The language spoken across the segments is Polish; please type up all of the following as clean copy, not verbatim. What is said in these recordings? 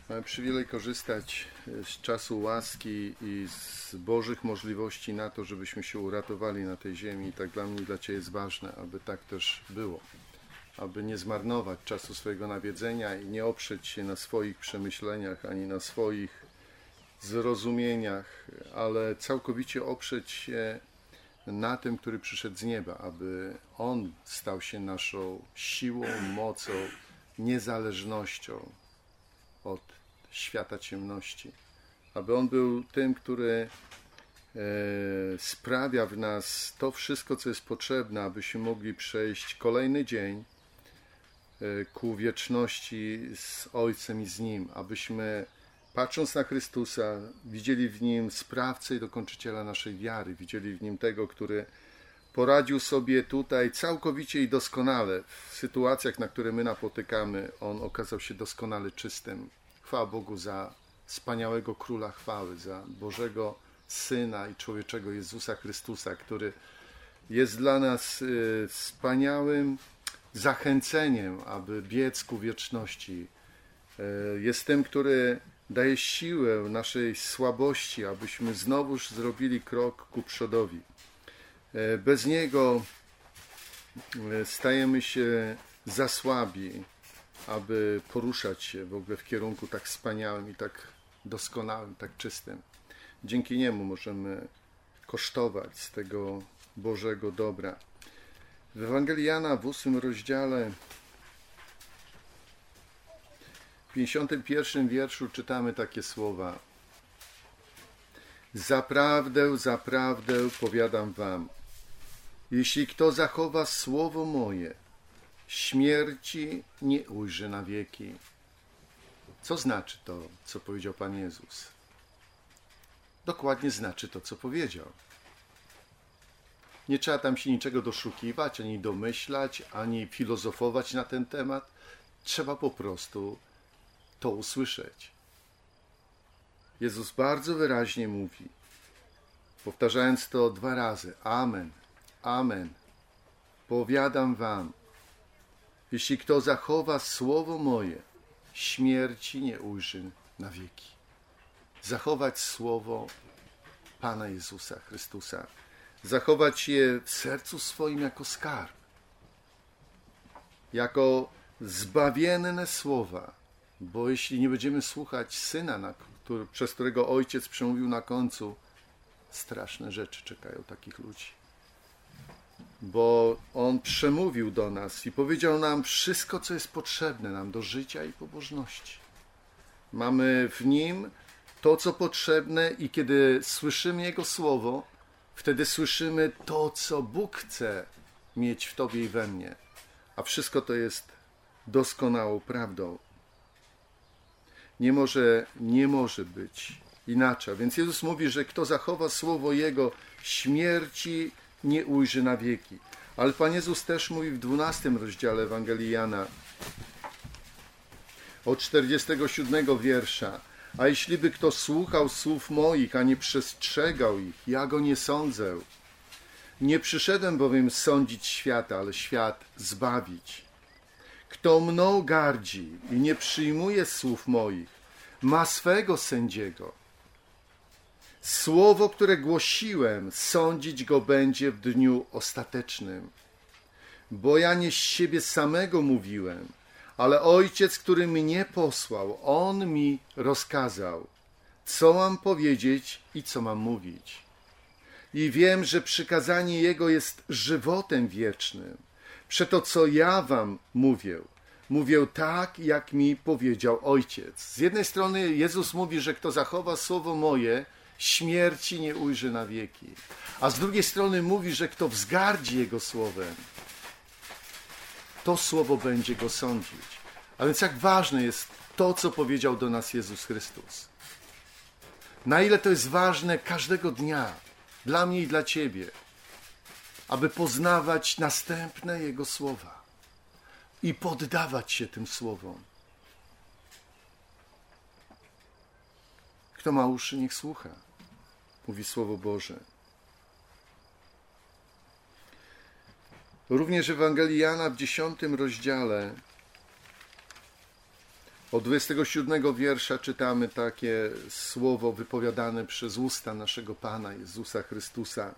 Mamy przywilej korzystać z czasu łaski i z Bożych możliwości na to, żebyśmy się uratowali na tej ziemi. I tak dla mnie i dla Ciebie jest ważne, aby tak też było. Aby nie zmarnować czasu swojego nawiedzenia i nie oprzeć się na swoich przemyśleniach, ani na swoich zrozumieniach, ale całkowicie oprzeć się na tym, który przyszedł z nieba, aby On stał się naszą siłą, mocą, niezależnością od świata ciemności. Aby On był tym, który sprawia w nas to wszystko, co jest potrzebne, abyśmy mogli przejść kolejny dzień ku wieczności z Ojcem i z Nim, abyśmy patrząc na Chrystusa widzieli w Nim sprawcę i dokończyciela naszej wiary, widzieli w Nim tego, który poradził sobie tutaj całkowicie i doskonale w sytuacjach, na które my napotykamy. On okazał się doskonale czystym. Chwała Bogu za wspaniałego Króla chwały, za Bożego Syna i człowieczego Jezusa Chrystusa, który jest dla nas wspaniałym zachęceniem, aby biec ku wieczności. Jest tym, który daje siłę naszej słabości, abyśmy znowuż zrobili krok ku przodowi. Bez Niego stajemy się za słabi, aby poruszać się w ogóle w kierunku tak wspaniałym i tak doskonałym, tak czystym. Dzięki Niemu możemy kosztować z tego Bożego dobra. W Ewangelii Jana w 8 rozdziale, w 51 wierszu czytamy takie słowa. Zaprawdę, zaprawdę powiadam wam, jeśli kto zachowa słowo moje, śmierci nie ujrzy na wieki. Co znaczy to, co powiedział Pan Jezus? Dokładnie znaczy to, co powiedział. Nie trzeba tam się niczego doszukiwać, ani domyślać, ani filozofować na ten temat. Trzeba po prostu to usłyszeć. Jezus bardzo wyraźnie mówi, powtarzając to 2 razy. Amen, amen. Powiadam wam, jeśli kto zachowa słowo moje, śmierci nie ujrzy na wieki. Zachować słowo Pana Jezusa Chrystusa. Zachować je w sercu swoim jako skarb. Jako zbawienne słowa. Bo jeśli nie będziemy słuchać Syna, przez którego Ojciec przemówił na końcu, straszne rzeczy czekają takich ludzi. Bo On przemówił do nas i powiedział nam wszystko, co jest potrzebne nam do życia i pobożności. Mamy w Nim to, co potrzebne i kiedy słyszymy Jego Słowo, wtedy słyszymy to, co Bóg chce mieć w Tobie i we mnie. A wszystko to jest doskonałą prawdą. Nie może być inaczej. Więc Jezus mówi, że kto zachowa słowo Jego, śmierci nie ujrzy na wieki. Ale Pan Jezus też mówi w 12 rozdziale Ewangelii Jana od 47 wiersza. A jeśliby kto słuchał słów moich, a nie przestrzegał ich, ja go nie sądzę. Nie przyszedłem bowiem sądzić świata, ale świat zbawić. Kto mną gardzi i nie przyjmuje słów moich, ma swego sędziego. Słowo, które głosiłem, sądzić go będzie w dniu ostatecznym. Bo ja nie z siebie samego mówiłem, ale Ojciec, który mnie posłał, On mi rozkazał, co mam powiedzieć i co mam mówić. I wiem, że przykazanie Jego jest żywotem wiecznym. Przeto co ja wam mówię tak, jak mi powiedział Ojciec. Z jednej strony Jezus mówi, że kto zachowa słowo moje, śmierci nie ujrzy na wieki. A z drugiej strony mówi, że kto wzgardzi Jego słowem, to słowo będzie go sądzić. A więc jak ważne jest to, co powiedział do nas Jezus Chrystus. Na ile to jest ważne każdego dnia, dla mnie i dla Ciebie, aby poznawać następne Jego słowa i poddawać się tym słowom. Kto ma uszy, niech słucha, mówi Słowo Boże. Również w Ewangelii Jana w 10 rozdziale Od 27 wiersza czytamy takie słowo wypowiadane przez usta naszego Pana Jezusa Chrystusa.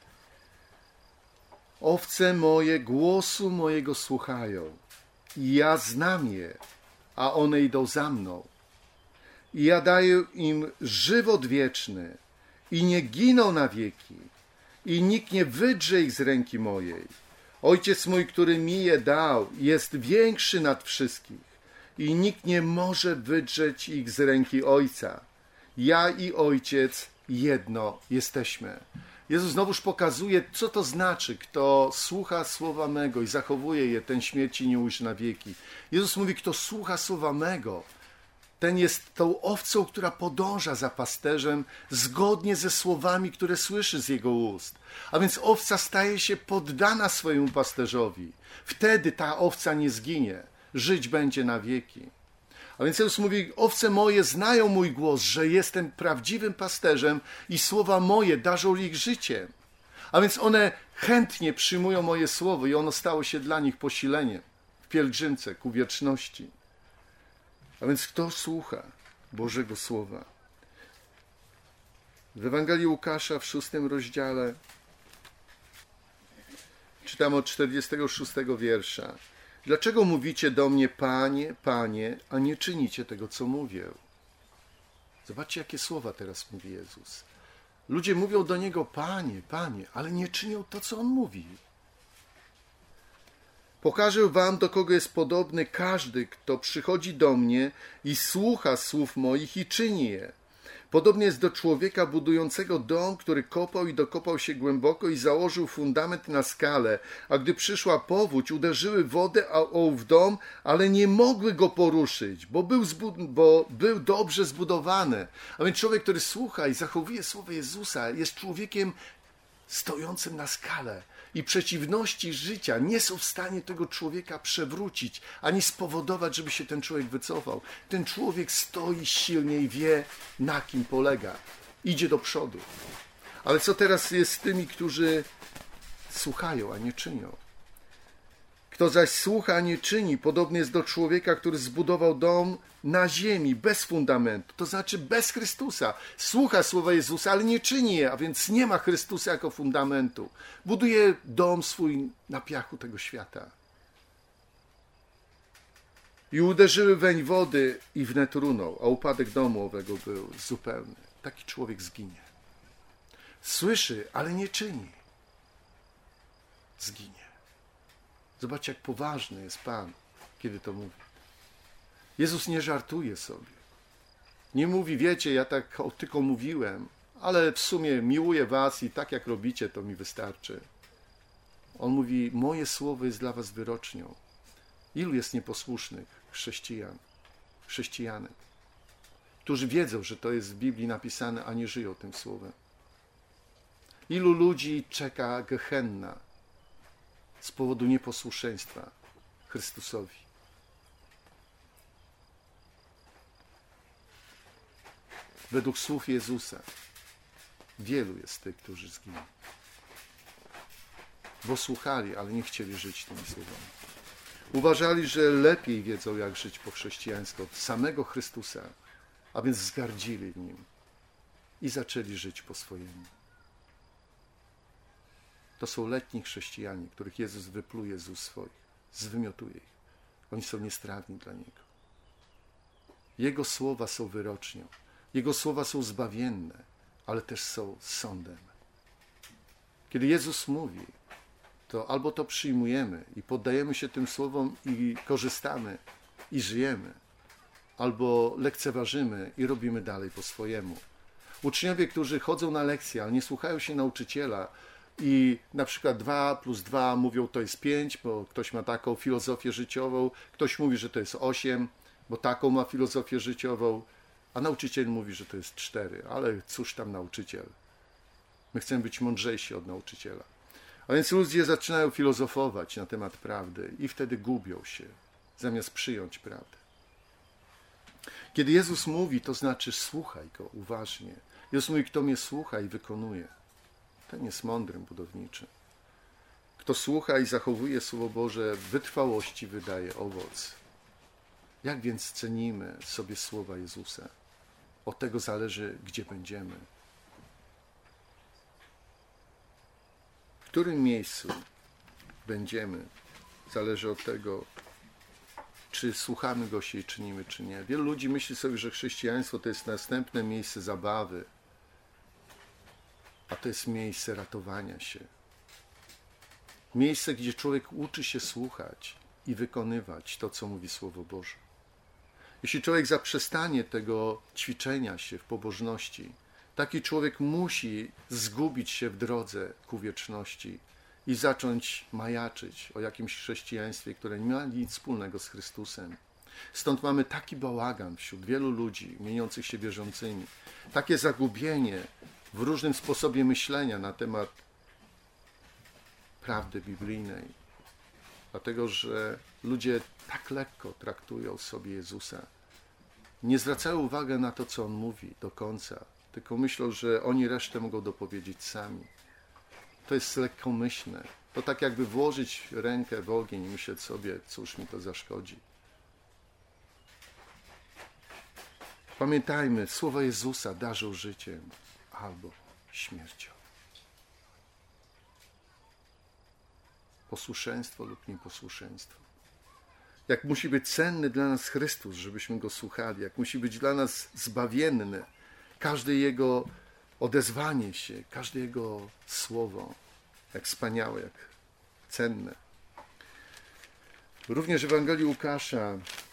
Owce moje głosu mojego słuchają i ja znam je, a one idą za mną. I ja daję im żywot wieczny i nie giną na wieki i nikt nie wydrze ich z ręki mojej. Ojciec mój, który mi je dał, jest większy nad wszystkich i nikt nie może wydrzeć ich z ręki Ojca. Ja i Ojciec jedno jesteśmy. Jezus znowuż pokazuje, co to znaczy, kto słucha słowa mego i zachowuje je, ten śmierci nie ujrzy na wieki. Jezus mówi, kto słucha słowa mego, ten jest tą owcą, która podąża za pasterzem zgodnie ze słowami, które słyszy z jego ust. A więc owca staje się poddana swojemu pasterzowi. Wtedy ta owca nie zginie, żyć będzie na wieki. A więc Jezus mówi, owce moje znają mój głos, że jestem prawdziwym pasterzem i słowa moje darzą ich życiem. A więc one chętnie przyjmują moje słowo i ono stało się dla nich posileniem w pielgrzymce ku wieczności. A więc kto słucha Bożego Słowa? W Ewangelii Łukasza w 6 rozdziale czytamy od 46 wiersza. Dlaczego mówicie do mnie, Panie, Panie, a nie czynicie tego, co mówię? Zobaczcie, jakie słowa teraz mówi Jezus. Ludzie mówią do Niego, Panie, Panie, ale nie czynią to, co On mówi. Pokażę wam, do kogo jest podobny każdy, kto przychodzi do mnie i słucha słów moich i czyni je. Podobnie jest do człowieka budującego dom, który kopał i dokopał się głęboko i założył fundament na skale, a gdy przyszła powódź, uderzyły wody w dom, ale nie mogły go poruszyć, bo był dobrze zbudowany. A więc człowiek, który słucha i zachowuje słowo Jezusa, jest człowiekiem stojącym na skale. I przeciwności życia nie są w stanie tego człowieka przewrócić, ani spowodować, żeby się ten człowiek wycofał. Ten człowiek stoi silnie i wie, na kim polega. Idzie do przodu. Ale co teraz jest z tymi, którzy słuchają, a nie czynią? Kto zaś słucha, a nie czyni, podobny jest do człowieka, który zbudował dom na ziemi, bez fundamentu, to znaczy bez Chrystusa. Słucha słowa Jezusa, ale nie czyni je, a więc nie ma Chrystusa jako fundamentu. Buduje dom swój na piachu tego świata. I uderzyły weń wody i wnet runął, a upadek domu owego był zupełny. Taki człowiek zginie. Słyszy, ale nie czyni. Zginie. Zobaczcie, jak poważny jest Pan, kiedy to mówi. Jezus nie żartuje sobie. Nie mówi, wiecie, ja tak tylko mówiłem, ale w sumie miłuję was i tak jak robicie, to mi wystarczy. On mówi, moje słowo jest dla was wyrocznią. Ilu jest nieposłusznych chrześcijanek, którzy wiedzą, że to jest w Biblii napisane, a nie żyją tym słowem. Ilu ludzi czeka gehenna z powodu nieposłuszeństwa Chrystusowi. Według słów Jezusa wielu jest tych, którzy zginą. Bo słuchali, ale nie chcieli żyć tymi słowami. Uważali, że lepiej wiedzą, jak żyć po chrześcijańsku od samego Chrystusa, a więc zgardzili w Nim i zaczęli żyć po swojemu. To są letni chrześcijanie, których Jezus wypluje z ust swoich, zwymiotuje ich. Oni są niestrawni dla Niego. Jego słowa są wyrocznią. Jego słowa są zbawienne, ale też są sądem. Kiedy Jezus mówi, to albo to przyjmujemy i poddajemy się tym słowom i korzystamy i żyjemy, albo lekceważymy i robimy dalej po swojemu. Uczniowie, którzy chodzą na lekcje, ale nie słuchają się nauczyciela i na przykład 2 plus 2 mówią, to jest 5, bo ktoś ma taką filozofię życiową, ktoś mówi, że to jest 8, bo taką ma filozofię życiową, a nauczyciel mówi, że to jest 4, ale cóż tam nauczyciel. My chcemy być mądrzejsi od nauczyciela. A więc ludzie zaczynają filozofować na temat prawdy i wtedy gubią się, zamiast przyjąć prawdę. Kiedy Jezus mówi, to znaczy słuchaj Go uważnie. Jezus mówi, kto mnie słucha i wykonuje, ten jest mądrym budowniczym. Kto słucha i zachowuje Słowo Boże, w wytrwałości wydaje owoc. Jak więc cenimy sobie słowa Jezusa? Od tego zależy, gdzie będziemy. W którym miejscu będziemy, zależy od tego, czy słuchamy Go się i czynimy, czy nie. Wielu ludzi myśli sobie, że chrześcijaństwo to jest następne miejsce zabawy, a to jest miejsce ratowania się. Miejsce, gdzie człowiek uczy się słuchać i wykonywać to, co mówi Słowo Boże. Jeśli człowiek zaprzestanie tego ćwiczenia się w pobożności, taki człowiek musi zgubić się w drodze ku wieczności i zacząć majaczyć o jakimś chrześcijaństwie, które nie ma nic wspólnego z Chrystusem. Stąd mamy taki bałagan wśród wielu ludzi mieniących się wierzącymi, takie zagubienie w różnym sposobie myślenia na temat prawdy biblijnej, dlatego że ludzie tak lekko traktują sobie Jezusa. Nie zwracają uwagi na to, co On mówi do końca, tylko myślą, że oni resztę mogą dopowiedzieć sami. To jest lekkomyślne. To tak jakby włożyć rękę w ogień i myśleć sobie, cóż mi to zaszkodzi. Pamiętajmy, słowa Jezusa darzą życiem albo śmiercią. Posłuszeństwo lub nieposłuszeństwo. Jak musi być cenny dla nas Chrystus, żebyśmy Go słuchali, jak musi być dla nas zbawienny każde Jego odezwanie się, każde Jego słowo, jak wspaniałe, jak cenne. Również w Ewangelii Łukasza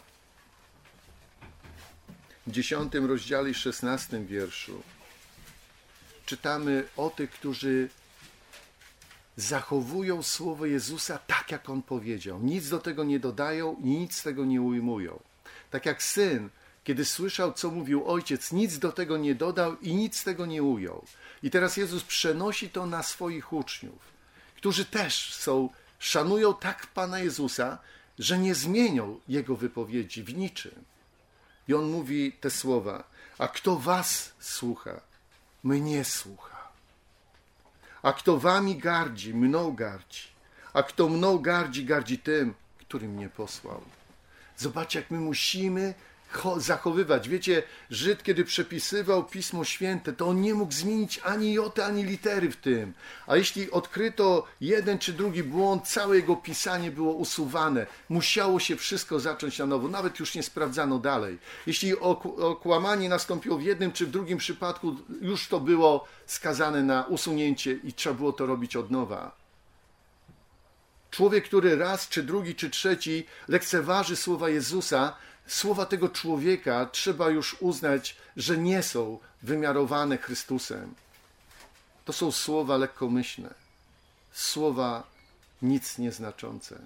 w 10 rozdziale i 16 wierszu czytamy o tych, którzy zachowują słowo Jezusa tak, jak On powiedział. Nic do tego nie dodają i nic z tego nie ujmują. Tak jak syn, kiedy słyszał, co mówił ojciec, nic do tego nie dodał i nic z tego nie ujął. I teraz Jezus przenosi to na swoich uczniów, którzy też szanują tak Pana Jezusa, że nie zmienią Jego wypowiedzi w niczym. I On mówi te słowa: a kto was słucha, mnie słucha. A kto wami gardzi, mną gardzi. A kto mną gardzi, gardzi tym, który mnie posłał. Zobaczcie, jak my musimy zachowywać. Wiecie, Żyd, kiedy przepisywał Pismo Święte, to on nie mógł zmienić ani joty, ani litery w tym. A jeśli odkryto jeden czy drugi błąd, całe jego pisanie było usuwane. Musiało się wszystko zacząć na nowo. Nawet już nie sprawdzano dalej. Jeśli okłamanie nastąpiło w jednym czy w drugim przypadku, już to było skazane na usunięcie i trzeba było to robić od nowa. Człowiek, który raz, czy drugi, czy trzeci lekceważy słowa Jezusa, słowa tego człowieka trzeba już uznać, że nie są wymiarowane Chrystusem. To są słowa lekkomyślne, słowa nic nieznaczące.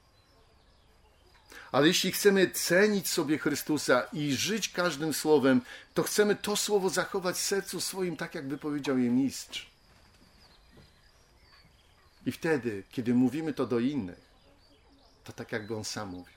Ale jeśli chcemy cenić sobie Chrystusa i żyć każdym słowem, to chcemy to słowo zachować w sercu swoim, tak jak wypowiedział je mistrz. I wtedy, kiedy mówimy to do innych, to tak jakby on sam mówił.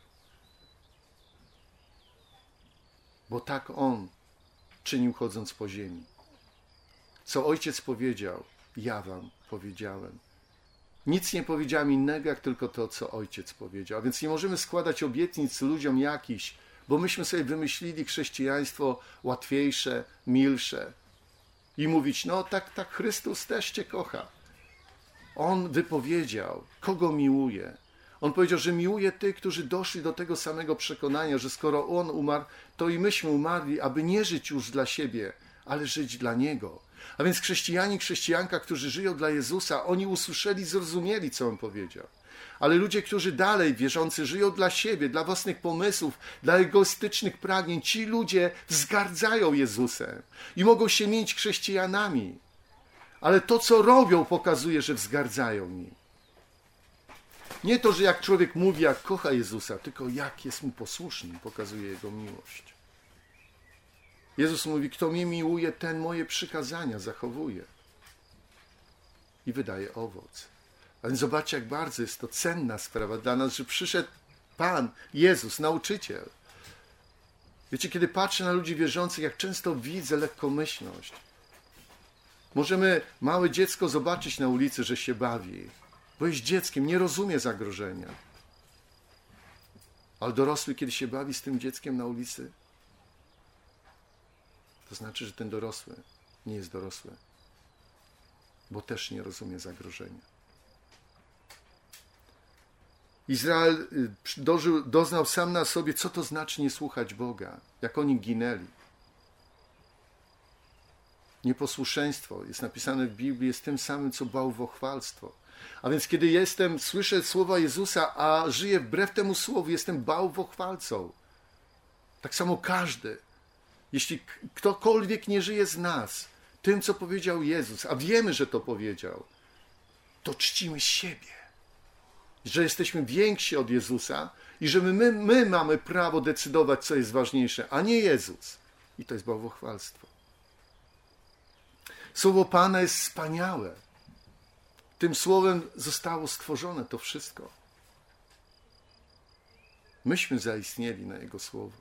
Bo tak on czynił, chodząc po ziemi. Co ojciec powiedział, ja wam powiedziałem. Nic nie powiedziałem innego, jak tylko to, co ojciec powiedział. A więc nie możemy składać obietnic ludziom jakichś, bo myśmy sobie wymyślili chrześcijaństwo łatwiejsze, milsze. I mówić, no tak Chrystus też cię kocha. On wypowiedział, kogo miłuje. On powiedział, że miłuje tych, którzy doszli do tego samego przekonania, że skoro On umarł, to i myśmy umarli, aby nie żyć już dla siebie, ale żyć dla Niego. A więc chrześcijanie, chrześcijanka, którzy żyją dla Jezusa, oni usłyszeli, zrozumieli, co On powiedział. Ale ludzie, którzy dalej, wierzący, żyją dla siebie, dla własnych pomysłów, dla egoistycznych pragnień, ci ludzie wzgardzają Jezusem i mogą się mieć chrześcijanami. Ale to, co robią, pokazuje, że wzgardzają nim. Nie to, że jak człowiek mówi, jak kocha Jezusa, tylko jak jest mu posłuszny, pokazuje Jego miłość. Jezus mówi, kto mnie miłuje, ten moje przykazania zachowuje. I wydaje owoc. A więc zobaczcie, jak bardzo jest to cenna sprawa dla nas, że przyszedł Pan, Jezus, nauczyciel. Wiecie, kiedy patrzę na ludzi wierzących, jak często widzę lekkomyślność. Możemy małe dziecko zobaczyć na ulicy, że się bawi, bo jest dzieckiem, nie rozumie zagrożenia. Ale dorosły, kiedy się bawi z tym dzieckiem na ulicy, to znaczy, że ten dorosły nie jest dorosły, bo też nie rozumie zagrożenia. Izrael doznał sam na sobie, co to znaczy nie słuchać Boga, jak oni ginęli. Nieposłuszeństwo, jest napisane w Biblii, jest tym samym, co bałwochwalstwo. A więc kiedy słyszę słowa Jezusa, a żyję wbrew temu słowu, jestem bałwochwalcą. Tak samo każdy. Jeśli ktokolwiek nie żyje z nas tym, co powiedział Jezus, a wiemy, że to powiedział, to czcimy siebie. Że jesteśmy więksi od Jezusa i że my mamy prawo decydować, co jest ważniejsze, a nie Jezus. I to jest bałwochwalstwo. Słowo Pana jest wspaniałe. Tym słowem zostało stworzone to wszystko. Myśmy zaistnieli na Jego słowo.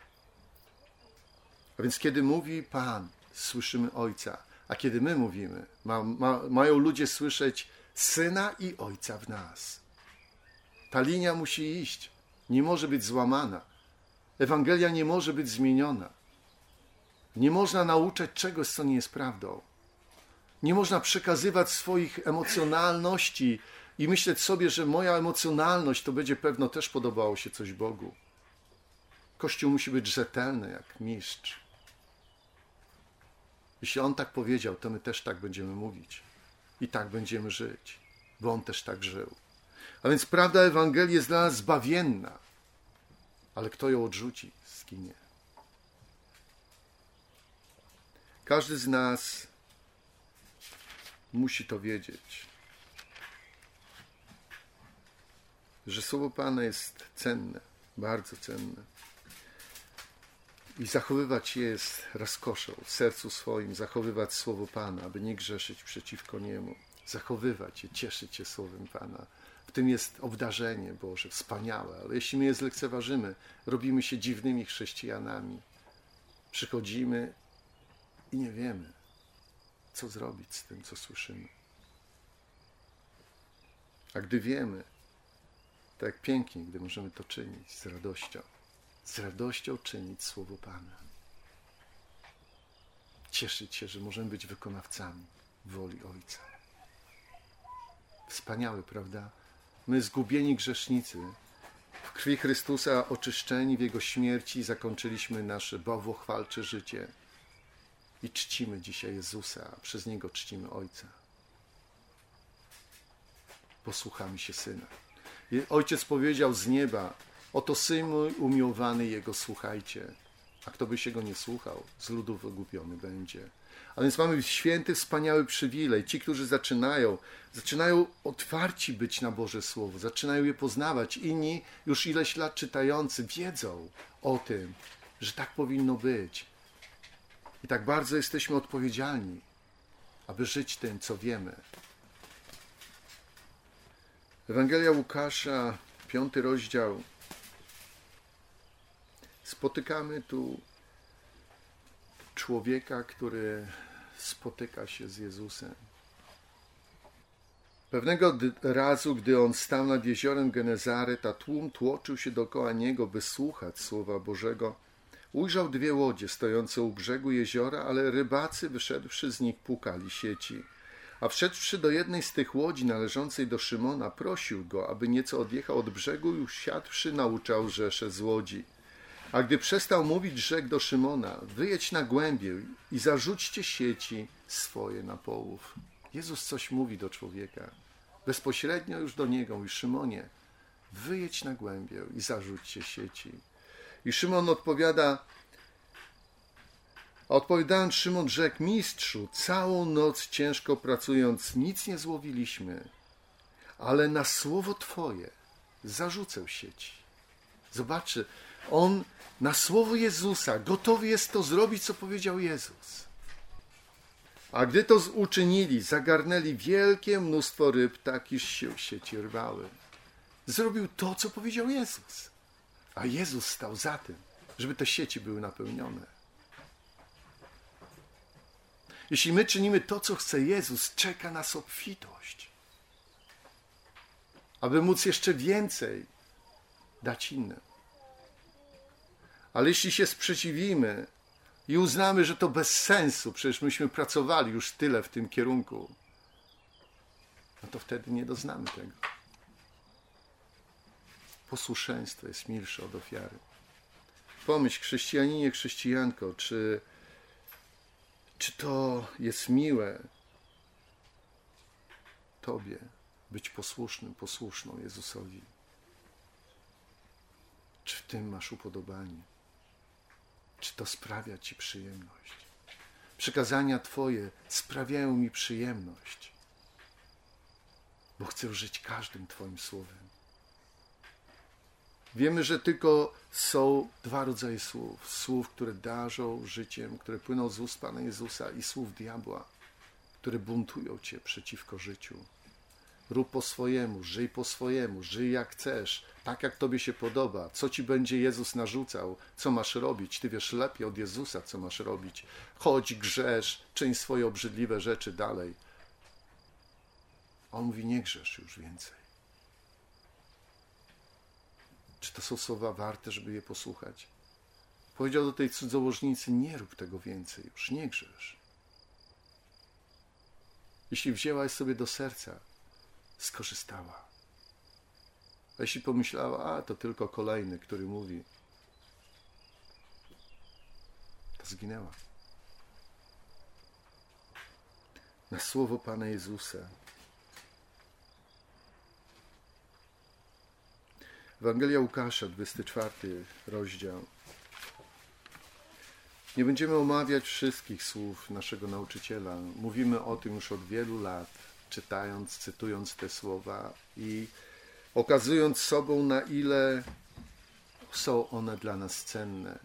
A więc kiedy mówi Pan, słyszymy Ojca, a kiedy my mówimy, mają ludzie słyszeć Syna i Ojca w nas. Ta linia musi iść, nie może być złamana. Ewangelia nie może być zmieniona. Nie można nauczać czegoś, co nie jest prawdą. Nie można przekazywać swoich emocjonalności i myśleć sobie, że moja emocjonalność to będzie pewno też podobało się coś Bogu. Kościół musi być rzetelny jak mistrz. Jeśli On tak powiedział, to my też tak będziemy mówić. I tak będziemy żyć, bo On też tak żył. A więc prawda Ewangelii jest dla nas zbawienna. Ale kto ją odrzuci, zginie. Każdy z nas musi to wiedzieć, że słowo Pana jest cenne, bardzo cenne. I zachowywać je jest rozkoszą w sercu swoim, zachowywać słowo Pana, aby nie grzeszyć przeciwko Niemu. Zachowywać je, cieszyć się słowem Pana. W tym jest obdarzenie Boże, wspaniałe, ale jeśli my je zlekceważymy, robimy się dziwnymi chrześcijanami. Przychodzimy i nie wiemy, co zrobić z tym, co słyszymy. A gdy wiemy, to jak pięknie, gdy możemy to czynić z radością czynić słowo Pana. Cieszyć się, że możemy być wykonawcami woli Ojca. Wspaniałe, prawda? My zgubieni grzesznicy, w krwi Chrystusa oczyszczeni w Jego śmierci zakończyliśmy nasze bałwochwalcze życie i czcimy dzisiaj Jezusa, a przez Niego czcimy Ojca. Posłuchamy się Syna. Ojciec powiedział z nieba, oto Syn mój umiłowany, Jego słuchajcie. A kto by się Go nie słuchał, z ludu wygubiony będzie. A więc mamy święty, wspaniały przywilej. Ci, którzy zaczynają otwarci być na Boże Słowo, zaczynają je poznawać. Inni, już ileś lat czytający, wiedzą o tym, że tak powinno być. I tak bardzo jesteśmy odpowiedzialni, aby żyć tym, co wiemy. Ewangelia Łukasza, 5 rozdział. Spotykamy tu człowieka, który spotyka się z Jezusem. Pewnego razu, gdy on stał nad jeziorem Genezaret, a tłum tłoczył się dookoła niego, by słuchać słowa Bożego, ujrzał 2 łodzie stojące u brzegu jeziora, ale rybacy, wyszedłszy z nich, płukali sieci. A wszedłszy do jednej z tych łodzi należącej do Szymona, prosił go, aby nieco odjechał od brzegu i usiadłszy nauczał rzeszę z łodzi. A gdy przestał mówić, rzekł do Szymona, wyjedź na głębię i zarzućcie sieci swoje na połów. Jezus coś mówi do człowieka. Bezpośrednio już do niego mówi, Szymonie, wyjedź na głębię i zarzućcie sieci. I Szymon odpowiada, a odpowiadając Szymon rzekł, mistrzu, całą noc ciężko pracując, nic nie złowiliśmy, ale na słowo Twoje zarzucę sieci. Zobaczcie, on na słowo Jezusa gotowy jest to zrobić, co powiedział Jezus. A gdy to uczynili, zagarnęli wielkie mnóstwo ryb, tak iż się sieci rwały. Zrobił to, co powiedział Jezus. A Jezus stał za tym, żeby te sieci były napełnione. Jeśli my czynimy to, co chce Jezus, czeka nas obfitość. Aby móc jeszcze więcej dać innym. Ale jeśli się sprzeciwimy i uznamy, że to bez sensu, przecież myśmy pracowali już tyle w tym kierunku, no to wtedy nie doznamy tego. Posłuszeństwo jest milsze od ofiary. Pomyśl, chrześcijaninie, chrześcijanko, czy to jest miłe Tobie być posłusznym, posłuszną Jezusowi? Czy w tym masz upodobanie? Czy to sprawia Ci przyjemność? Przykazania Twoje sprawiają mi przyjemność, bo chcę żyć każdym Twoim słowem. Wiemy, że tylko są dwa rodzaje słów. Słów, które darzą życiem, które płyną z ust Pana Jezusa, i słów diabła, które buntują Cię przeciwko życiu. Rób po swojemu, żyj jak chcesz, tak jak Tobie się podoba. Co Ci będzie Jezus narzucał, co masz robić? Ty wiesz lepiej od Jezusa, co masz robić. Chodź, grzesz, czyń swoje obrzydliwe rzeczy dalej. On mówi, nie grzesz już więcej. Czy to są słowa warte, żeby je posłuchać? Powiedział do tej cudzołożnicy, nie rób tego więcej już, nie grzesz. Jeśli wzięłaś sobie do serca, skorzystała. A jeśli pomyślała, to tylko kolejny, który mówi, to zginęła. Na słowo Pana Jezusa. Ewangelia Łukasza, 24 rozdział. Nie będziemy omawiać wszystkich słów naszego nauczyciela. Mówimy o tym już od wielu lat, czytając, cytując te słowa i okazując sobą, na ile są one dla nas cenne.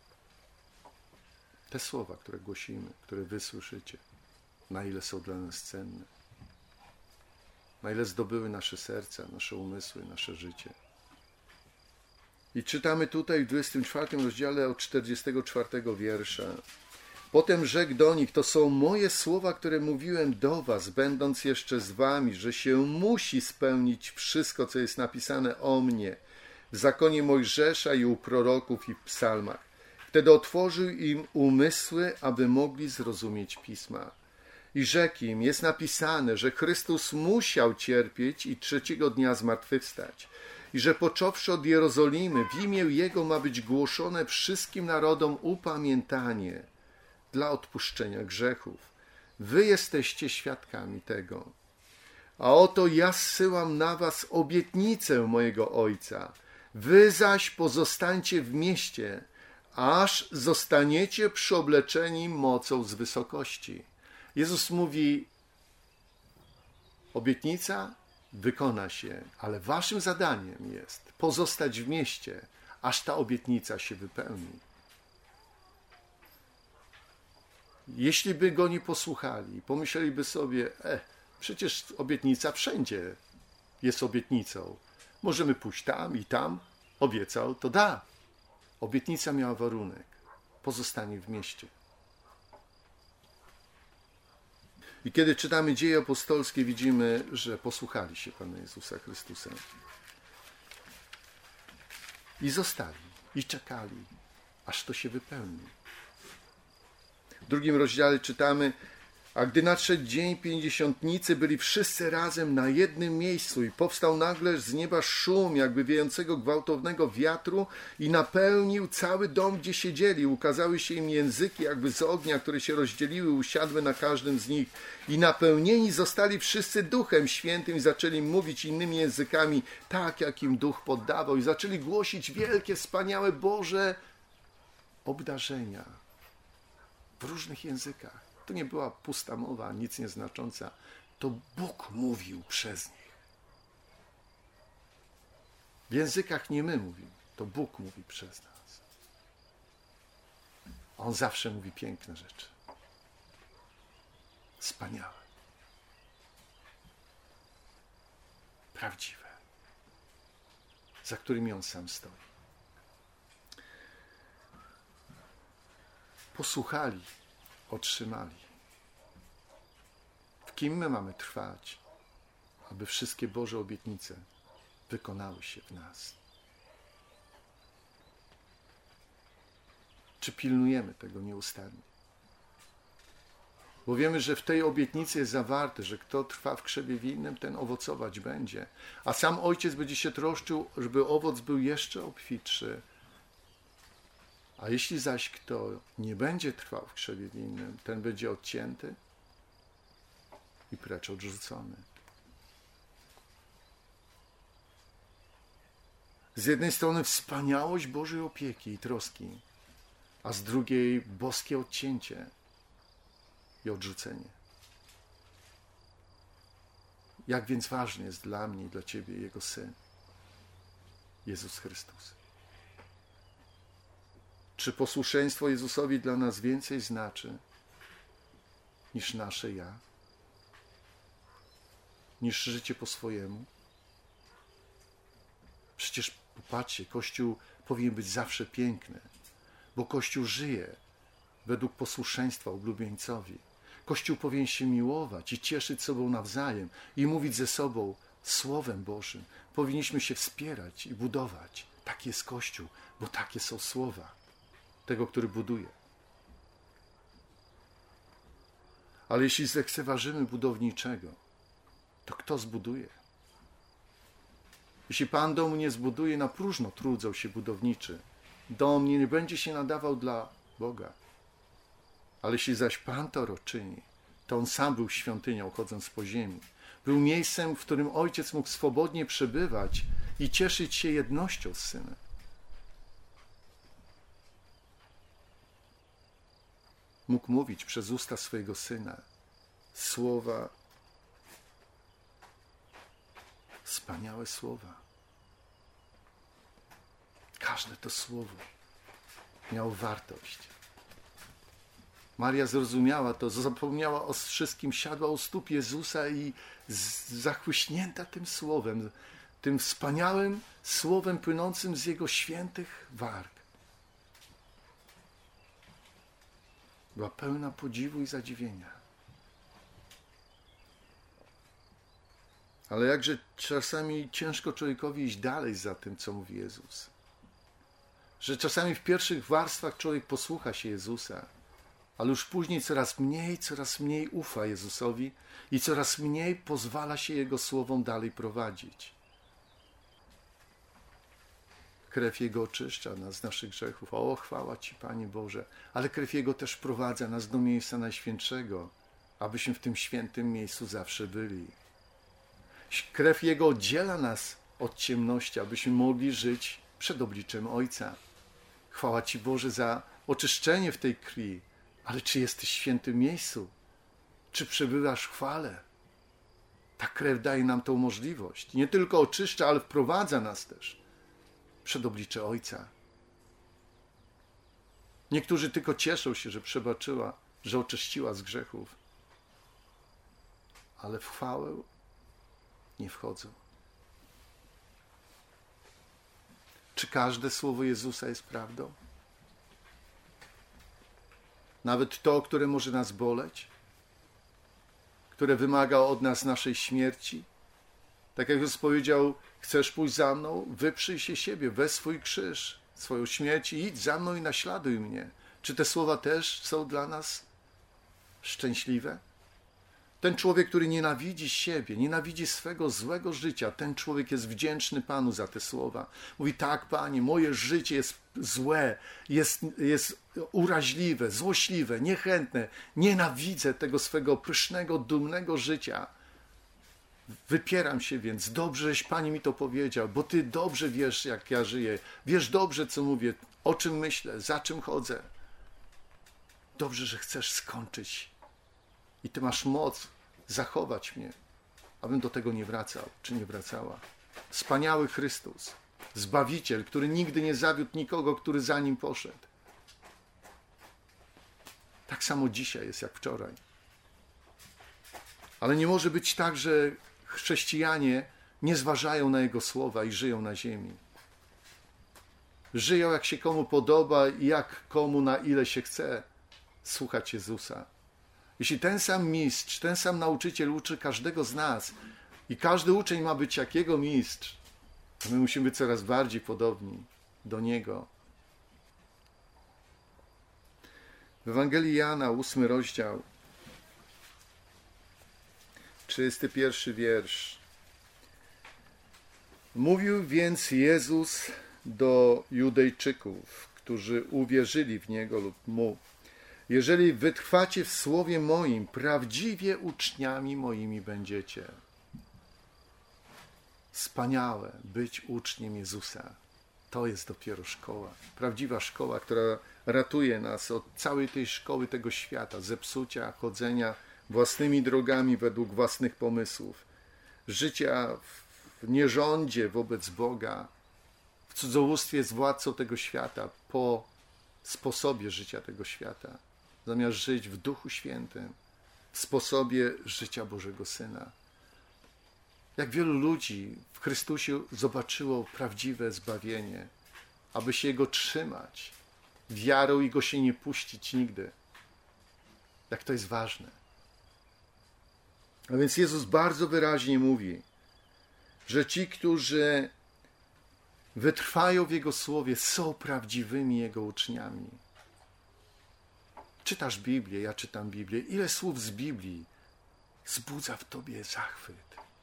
Te słowa, które głosimy, które wy słyszycie, na ile są dla nas cenne. Na ile zdobyły nasze serca, nasze umysły, nasze życie. I czytamy tutaj w 24 rozdziale od 44 wiersza. Potem rzekł do nich, to są moje słowa, które mówiłem do was, będąc jeszcze z wami, że się musi spełnić wszystko, co jest napisane o mnie w zakonie Mojżesza i u proroków i w psalmach. Wtedy otworzył im umysły, aby mogli zrozumieć pisma. I rzekł im, jest napisane, że Chrystus musiał cierpieć i trzeciego dnia zmartwychwstać. I że począwszy od Jerozolimy, w imię Jego ma być głoszone wszystkim narodom upamiętanie dla odpuszczenia grzechów. Wy jesteście świadkami tego. A oto ja zsyłam na was obietnicę mojego Ojca. Wy zaś pozostańcie w mieście, aż zostaniecie przyobleczeni mocą z wysokości. Jezus mówi, obietnica wykona się, ale waszym zadaniem jest pozostać w mieście, aż ta obietnica się wypełni. Jeśli by go nie posłuchali, pomyśleliby sobie, przecież obietnica wszędzie jest obietnicą. Możemy pójść tam i tam, obiecał, to da. Obietnica miała warunek, pozostanie w mieście. I kiedy czytamy Dzieje apostolskie, widzimy, że posłuchali się Pana Jezusa Chrystusa. I zostali, i czekali, aż to się wypełni. W 2 rozdziale czytamy, a gdy nadszedł dzień pięćdziesiątnicy, byli wszyscy razem na jednym miejscu i powstał nagle z nieba szum, jakby wiejącego gwałtownego wiatru i napełnił cały dom, gdzie siedzieli. Ukazały się im języki jakby z ognia, które się rozdzieliły, usiadły na każdym z nich i napełnieni zostali wszyscy Duchem Świętym i zaczęli mówić innymi językami, tak jak im Duch poddawał, i zaczęli głosić wielkie, wspaniałe Boże obdarzenia w różnych językach. To nie była pusta mowa, nic nieznacząca. To Bóg mówił przez nich. W językach nie my mówimy, to Bóg mówi przez nas. A On zawsze mówi piękne rzeczy. Wspaniałe. Prawdziwe. Za którymi On sam stoi. Posłuchali, otrzymali. W kim my mamy trwać, aby wszystkie Boże obietnice wykonały się w nas? Czy pilnujemy tego nieustannie? Bo wiemy, że w tej obietnicy jest zawarte, że kto trwa w krzewie winnym, ten owocować będzie. A sam Ojciec będzie się troszczył, żeby owoc był jeszcze obfitszy. A jeśli zaś kto nie będzie trwał w krzewie winnym, ten będzie odcięty i precz odrzucony. Z jednej strony wspaniałość Bożej opieki i troski, a z drugiej boskie odcięcie i odrzucenie. Jak więc ważny jest dla mnie i dla Ciebie Jego Syn, Jezus Chrystus. Czy posłuszeństwo Jezusowi dla nas więcej znaczy niż nasze ja? Niż życie po swojemu? Przecież popatrzcie, Kościół powinien być zawsze piękny, bo Kościół żyje według posłuszeństwa oblubieńcowi. Kościół powinien się miłować i cieszyć sobą nawzajem i mówić ze sobą Słowem Bożym. Powinniśmy się wspierać i budować. Tak jest Kościół, bo takie są słowa tego, który buduje. Ale jeśli zlekceważymy budowniczego, to kto zbuduje? Jeśli Pan domu nie zbuduje, na próżno trudzą się budowniczy. Dom nie będzie się nadawał dla Boga. Ale jeśli zaś Pan to czyni, to On sam był świątynią, chodząc po ziemi. Był miejscem, w którym Ojciec mógł swobodnie przebywać i cieszyć się jednością z Synem. Mógł mówić przez usta swojego Syna słowa, wspaniałe słowa. Każde to słowo miało wartość. Maria zrozumiała to, zapomniała o wszystkim, siadła u stóp Jezusa i zachłyśnięta tym słowem, tym wspaniałym słowem płynącym z Jego świętych warg. Była pełna podziwu i zadziwienia. Ale jakże czasami ciężko człowiekowi iść dalej za tym, co mówi Jezus. Że czasami w pierwszych warstwach człowiek posłucha się Jezusa, ale już później coraz mniej ufa Jezusowi i coraz mniej pozwala się Jego słowom dalej prowadzić. Krew Jego oczyszcza nas z naszych grzechów. O, chwała Ci, Panie Boże. Ale krew Jego też wprowadza nas do miejsca Najświętszego, abyśmy w tym świętym miejscu zawsze byli. Krew Jego oddziela nas od ciemności, abyśmy mogli żyć przed obliczem Ojca. Chwała Ci, Boże, za oczyszczenie w tej krwi. Ale czy jesteś w świętym miejscu? Czy przebywasz w chwale? Ta krew daje nam tą możliwość. Nie tylko oczyszcza, ale wprowadza nas też przed oblicze Ojca. Niektórzy tylko cieszą się, że przebaczyła, że oczyściła z grzechów. Ale w chwałę nie wchodzą. Czy każde słowo Jezusa jest prawdą? Nawet to, które może nas boleć, które wymaga od nas naszej śmierci. Tak jak Jezus powiedział, chcesz pójść za mną? Wyprzyj się siebie, weź swój krzyż, swoją śmierć i idź za mną i naśladuj mnie. Czy te słowa też są dla nas szczęśliwe? Ten człowiek, który nienawidzi siebie, nienawidzi swego złego życia, ten człowiek jest wdzięczny Panu za te słowa. Mówi, tak, Panie, moje życie jest złe, jest uraźliwe, złośliwe, niechętne. Nienawidzę tego swego pysznego, dumnego życia. Wypieram się więc. Dobrze, żeś, Panie, mi to powiedział, bo Ty dobrze wiesz, jak ja żyję. Wiesz dobrze, co mówię, o czym myślę, za czym chodzę. Dobrze, że chcesz skończyć. I Ty masz moc zachować mnie, abym do tego nie wracał, czy nie wracała. Wspaniały Chrystus, Zbawiciel, który nigdy nie zawiódł nikogo, który za Nim poszedł. Tak samo dzisiaj jest jak wczoraj. Ale nie może być tak, że chrześcijanie nie zważają na Jego słowa i żyją na ziemi. Żyją jak się komu podoba i jak komu na ile się chce słuchać Jezusa. Jeśli ten sam mistrz, ten sam nauczyciel uczy każdego z nas i każdy uczeń ma być jak jego mistrz, to my musimy być coraz bardziej podobni do Niego. W Ewangelii Jana, 8 rozdział, 31 wiersz. Mówił więc Jezus do Judejczyków, którzy uwierzyli w Niego lub Mu: jeżeli wytrwacie w słowie moim, prawdziwie uczniami moimi będziecie. Wspaniałe być uczniem Jezusa. To jest dopiero szkoła. Prawdziwa szkoła, która ratuje nas od całej tej szkoły tego świata, zepsucia, chodzenia własnymi drogami według własnych pomysłów, życia w nierządzie wobec Boga, w cudzołóstwie z władcą tego świata, po sposobie życia tego świata, zamiast żyć w Duchu Świętym, w sposobie życia Bożego Syna. Jak wielu ludzi w Chrystusie zobaczyło prawdziwe zbawienie, aby się Jego trzymać wiarą i Go się nie puścić nigdy. Jak to jest ważne. A więc Jezus bardzo wyraźnie mówi, że ci, którzy wytrwają w Jego słowie, są prawdziwymi Jego uczniami. Czytasz Biblię, ja czytam Biblię. Ile słów z Biblii wzbudza w tobie zachwyt?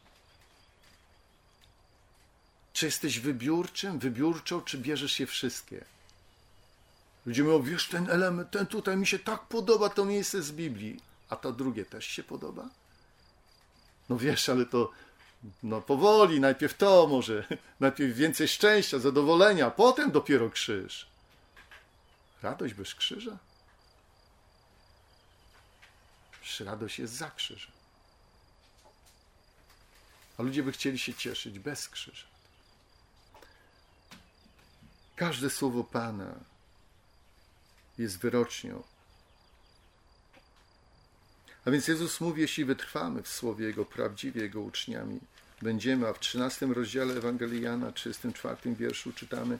Czy jesteś wybiórczą, czy bierzesz je wszystkie? Ludzie mówią, wiesz, ten element, ten tutaj mi się tak podoba, to miejsce z Biblii. A to drugie też się podoba? No wiesz, ale to powoli, najpierw to może, najpierw więcej szczęścia, zadowolenia, a potem dopiero krzyż. Radość bez krzyża? Radość jest za krzyżem. A ludzie by chcieli się cieszyć bez krzyża. Każde słowo Pana jest wyrocznią. A więc Jezus mówi, jeśli wytrwamy w słowie Jego, prawdziwie Jego uczniami będziemy, a w 13 rozdziale Ewangelii Jana, 34 wierszu czytamy: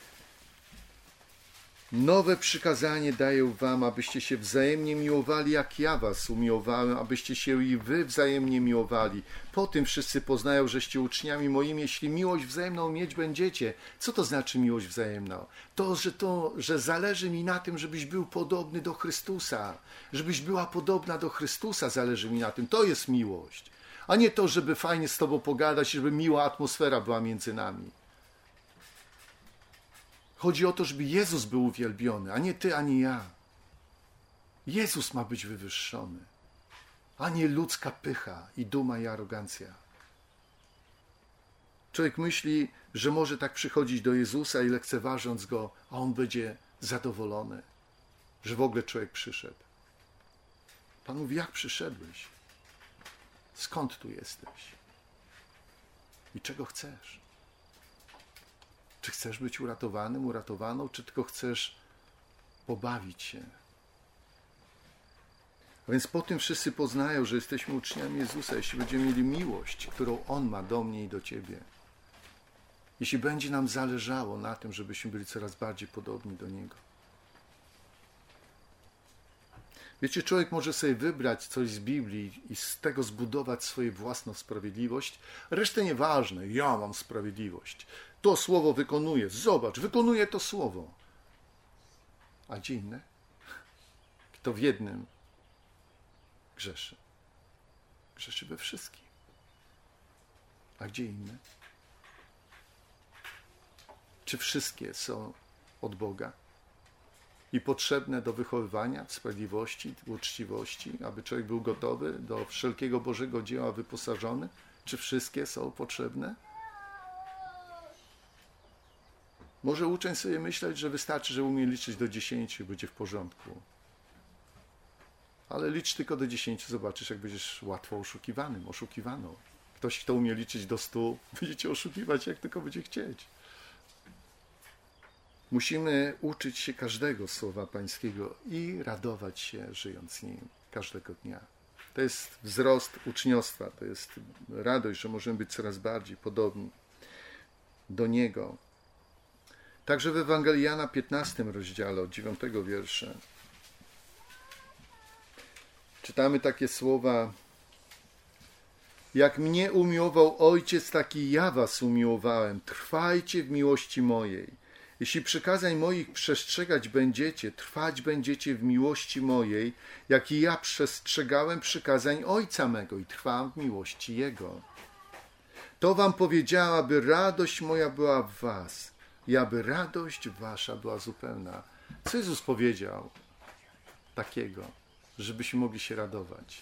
nowe przykazanie daję wam, abyście się wzajemnie miłowali, jak ja was umiłowałem, abyście się i wy wzajemnie miłowali. Po tym wszyscy poznają, żeście uczniami moimi, jeśli miłość wzajemną mieć będziecie. Co to znaczy miłość wzajemna? Że zależy mi na tym, żebyś był podobny do Chrystusa. Żebyś była podobna do Chrystusa, zależy mi na tym. To jest miłość. A nie to, żeby fajnie z tobą pogadać, żeby miła atmosfera była między nami. Chodzi o to, żeby Jezus był uwielbiony, a nie ty, ani ja. Jezus ma być wywyższony, a nie ludzka pycha i duma i arogancja. Człowiek myśli, że może tak przychodzić do Jezusa i lekceważąc Go, a On będzie zadowolony, że w ogóle człowiek przyszedł. Pan mówi, jak przyszedłeś? Skąd tu jesteś? I czego chcesz? Czy chcesz być uratowanym, uratowaną, czy tylko chcesz pobawić się? A więc po tym wszyscy poznają, że jesteśmy uczniami Jezusa, jeśli będziemy mieli miłość, którą On ma do mnie i do ciebie. Jeśli będzie nam zależało na tym, żebyśmy byli coraz bardziej podobni do Niego. Wiecie, człowiek może sobie wybrać coś z Biblii i z tego zbudować swoją własną sprawiedliwość. Resztę nieważne, ja mam sprawiedliwość. To słowo wykonuję, zobacz, wykonuję to słowo. A gdzie inne? Kto w jednym grzeszy? Grzeszy we wszystkim. A gdzie inne? Czy wszystkie są od Boga i potrzebne do wychowywania w sprawiedliwości, w uczciwości, aby człowiek był gotowy do wszelkiego Bożego dzieła wyposażony? Czy wszystkie są potrzebne? Może uczeń sobie myśleć, że wystarczy, że umie liczyć do 10 i będzie w porządku. Ale licz tylko do 10, zobaczysz, jak będziesz łatwo oszukiwanym, oszukiwaną. Ktoś, kto umie liczyć do 100, będzie cię oszukiwać, jak tylko będzie chcieć. Musimy uczyć się każdego słowa Pańskiego i radować się, żyjąc nim każdego dnia. To jest wzrost uczniostwa, to jest radość, że możemy być coraz bardziej podobni do Niego. Także w Ewangelii Jana 15 rozdziale od 9 wiersza czytamy takie słowa: jak mnie umiłował Ojciec, taki ja was umiłowałem. Trwajcie w miłości mojej. Jeśli przykazań moich przestrzegać będziecie, trwać będziecie w miłości mojej, jak i ja przestrzegałem przykazań Ojca mego i trwam w miłości Jego. To wam powiedziała, aby radość moja była w was i aby radość wasza była zupełna. Co Jezus powiedział takiego, żebyśmy mogli się radować?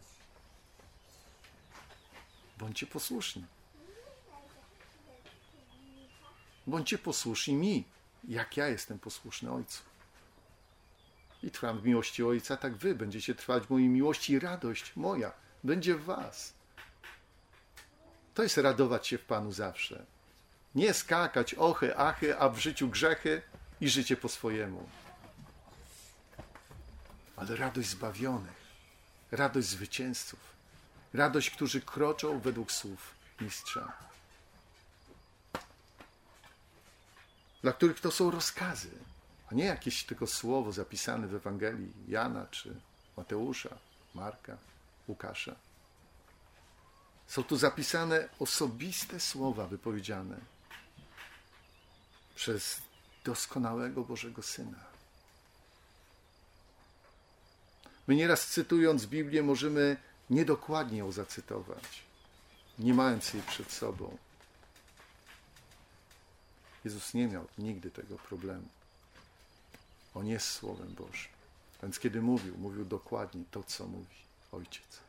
Bądźcie posłuszni. Bądźcie posłuszni mi, jak ja jestem posłuszny Ojcu. I trwam w miłości Ojca, tak wy będziecie trwać w mojej miłości i radość moja będzie w was. To jest radować się w Panu zawsze. Nie skakać ochy, achy, a w życiu grzechy i życie po swojemu. Ale radość zbawionych, radość zwycięzców, radość, którzy kroczą według słów Mistrza. Dla których to są rozkazy, a nie jakieś tylko słowo zapisane w Ewangelii Jana czy Mateusza, Marka, Łukasza. Są tu zapisane osobiste słowa wypowiedziane przez doskonałego Bożego Syna. My nieraz cytując Biblię możemy niedokładnie ją zacytować, nie mając jej przed sobą. Jezus nie miał nigdy tego problemu. On jest Słowem Bożym. Więc kiedy mówił dokładnie to, co mówi Ojciec.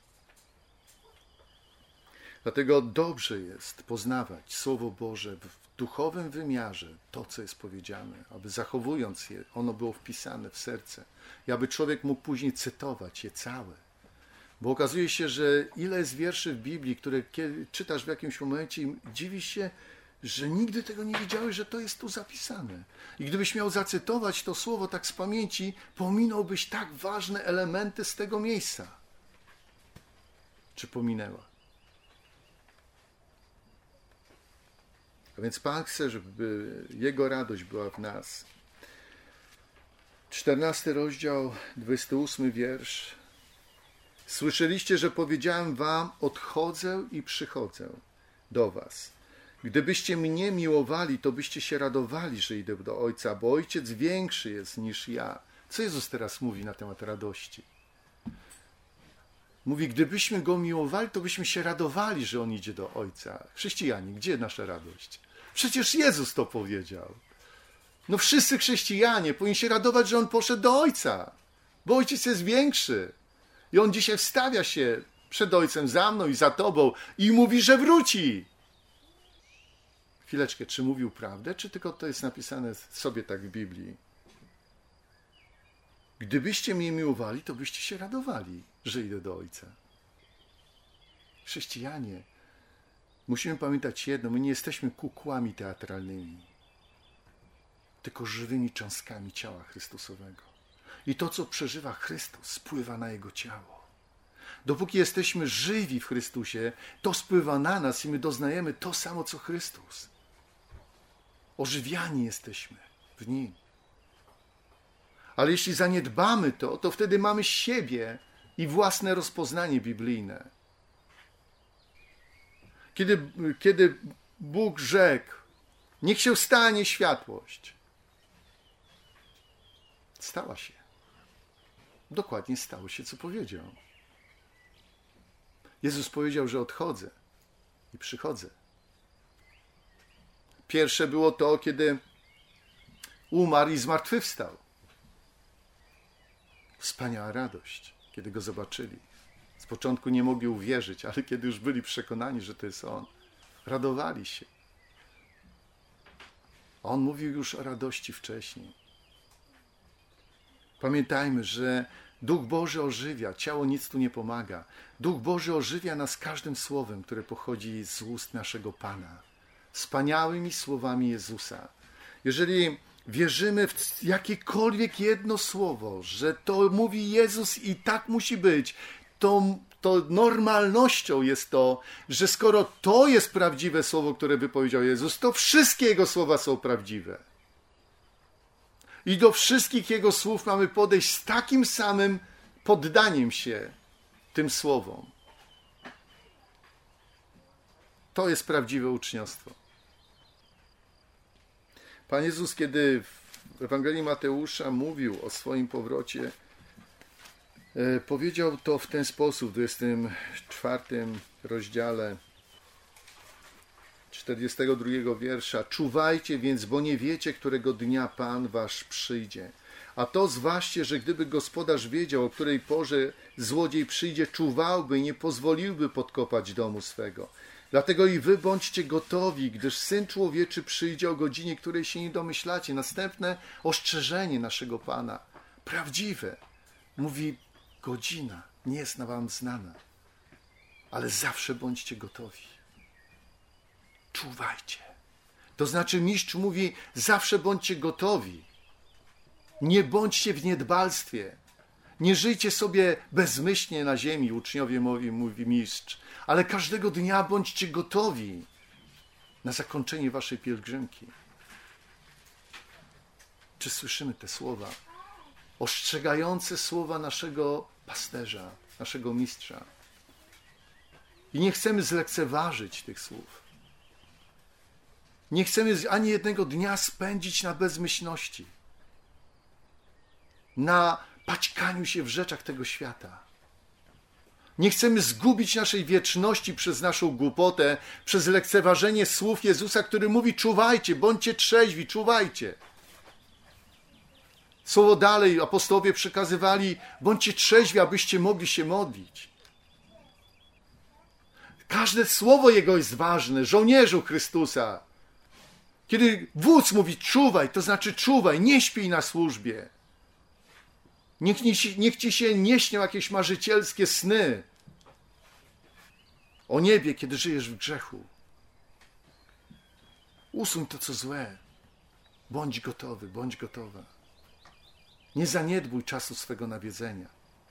Dlatego dobrze jest poznawać Słowo Boże w duchowym wymiarze, to, co jest powiedziane, aby zachowując je, ono było wpisane w serce i aby człowiek mógł później cytować je całe. Bo okazuje się, że ile jest wierszy w Biblii, które kiedy czytasz w jakimś momencie i dziwisz się, że nigdy tego nie wiedziałeś, że to jest tu zapisane. I gdybyś miał zacytować to słowo tak z pamięci, pominąłbyś tak ważne elementy z tego miejsca. Czy pominęła? A więc Pan chce, żeby Jego radość była w nas. 14 rozdział, 28 wiersz. Słyszeliście, że powiedziałem wam, odchodzę i przychodzę do was. Gdybyście mnie miłowali, to byście się radowali, że idę do Ojca, bo Ojciec większy jest niż ja. Co Jezus teraz mówi na temat radości? Mówi, gdybyśmy Go miłowali, to byśmy się radowali, że On idzie do Ojca. Chrześcijanie, gdzie nasza radość? Przecież Jezus to powiedział. No wszyscy chrześcijanie powinni się radować, że On poszedł do Ojca, bo Ojciec jest większy. I On dzisiaj wstawia się przed Ojcem za mną i za Tobą i mówi, że wróci. Chwileczkę, czy mówił prawdę, czy tylko to jest napisane sobie tak w Biblii? Gdybyście mnie miłowali, to byście się radowali, że idę do Ojca. Chrześcijanie, musimy pamiętać jedno, my nie jesteśmy kukłami teatralnymi, tylko żywymi cząstkami ciała Chrystusowego. I to, co przeżywa Chrystus, spływa na Jego ciało. Dopóki jesteśmy żywi w Chrystusie, to spływa na nas i my doznajemy to samo, co Chrystus. Ożywiani jesteśmy w Nim. Ale jeśli zaniedbamy to, to wtedy mamy siebie i własne rozpoznanie biblijne. Kiedy Bóg rzekł, niech się stanie światłość, stała się. Dokładnie stało się, co powiedział. Jezus powiedział, że odchodzę i przychodzę. Pierwsze było to, kiedy umarł i zmartwychwstał. Wspaniała radość, kiedy Go zobaczyli. Z początku nie mogli uwierzyć, ale kiedy już byli przekonani, że to jest On, radowali się. On mówił już o radości wcześniej. Pamiętajmy, że Duch Boży ożywia, ciało nic tu nie pomaga. Duch Boży ożywia nas każdym słowem, które pochodzi z ust naszego Pana. Wspaniałymi słowami Jezusa. Jeżeli wierzymy w jakiekolwiek jedno słowo, że to mówi Jezus i tak musi być, to normalnością jest to, że skoro to jest prawdziwe słowo, które wypowiedział Jezus, to wszystkie Jego słowa są prawdziwe. I do wszystkich Jego słów mamy podejść z takim samym poddaniem się tym słowom. To jest prawdziwe uczniostwo. Pan Jezus, kiedy w Ewangelii Mateusza mówił o swoim powrocie, powiedział to w ten sposób, w 24 rozdziale 42 wiersza. Czuwajcie więc, bo nie wiecie, którego dnia Pan wasz przyjdzie. A to zważcie, że gdyby gospodarz wiedział, o której porze złodziej przyjdzie, czuwałby i nie pozwoliłby podkopać domu swego. Dlatego i wy bądźcie gotowi, gdyż Syn Człowieczy przyjdzie o godzinie, której się nie domyślacie. Następne ostrzeżenie naszego Pana, prawdziwe, mówi: godzina nie jest wam znana, ale zawsze bądźcie gotowi. Czuwajcie. To znaczy mistrz mówi: zawsze bądźcie gotowi. Nie bądźcie w niedbalstwie. Nie żyjcie sobie bezmyślnie na ziemi, uczniowie mówi mistrz, ale każdego dnia bądźcie gotowi na zakończenie waszej pielgrzymki. Czy słyszymy te słowa? Ostrzegające słowa naszego pasterza, naszego mistrza. I nie chcemy zlekceważyć tych słów. Nie chcemy ani jednego dnia spędzić na bezmyślności, na paćkaniu się w rzeczach tego świata. Nie chcemy zgubić naszej wieczności przez naszą głupotę, przez lekceważenie słów Jezusa, który mówi: czuwajcie, bądźcie trzeźwi, czuwajcie. Słowo dalej apostołowie przekazywali: bądźcie trzeźwi, abyście mogli się modlić. Każde słowo Jego jest ważne, żołnierzu Chrystusa. Kiedy wódz mówi: czuwaj, to znaczy czuwaj, nie śpij na służbie. Niech ci się nie śnią jakieś marzycielskie sny o niebie, kiedy żyjesz w grzechu. Usuń to, co złe. Bądź gotowy, bądź gotowa. Nie zaniedbuj czasu swego nawiedzenia.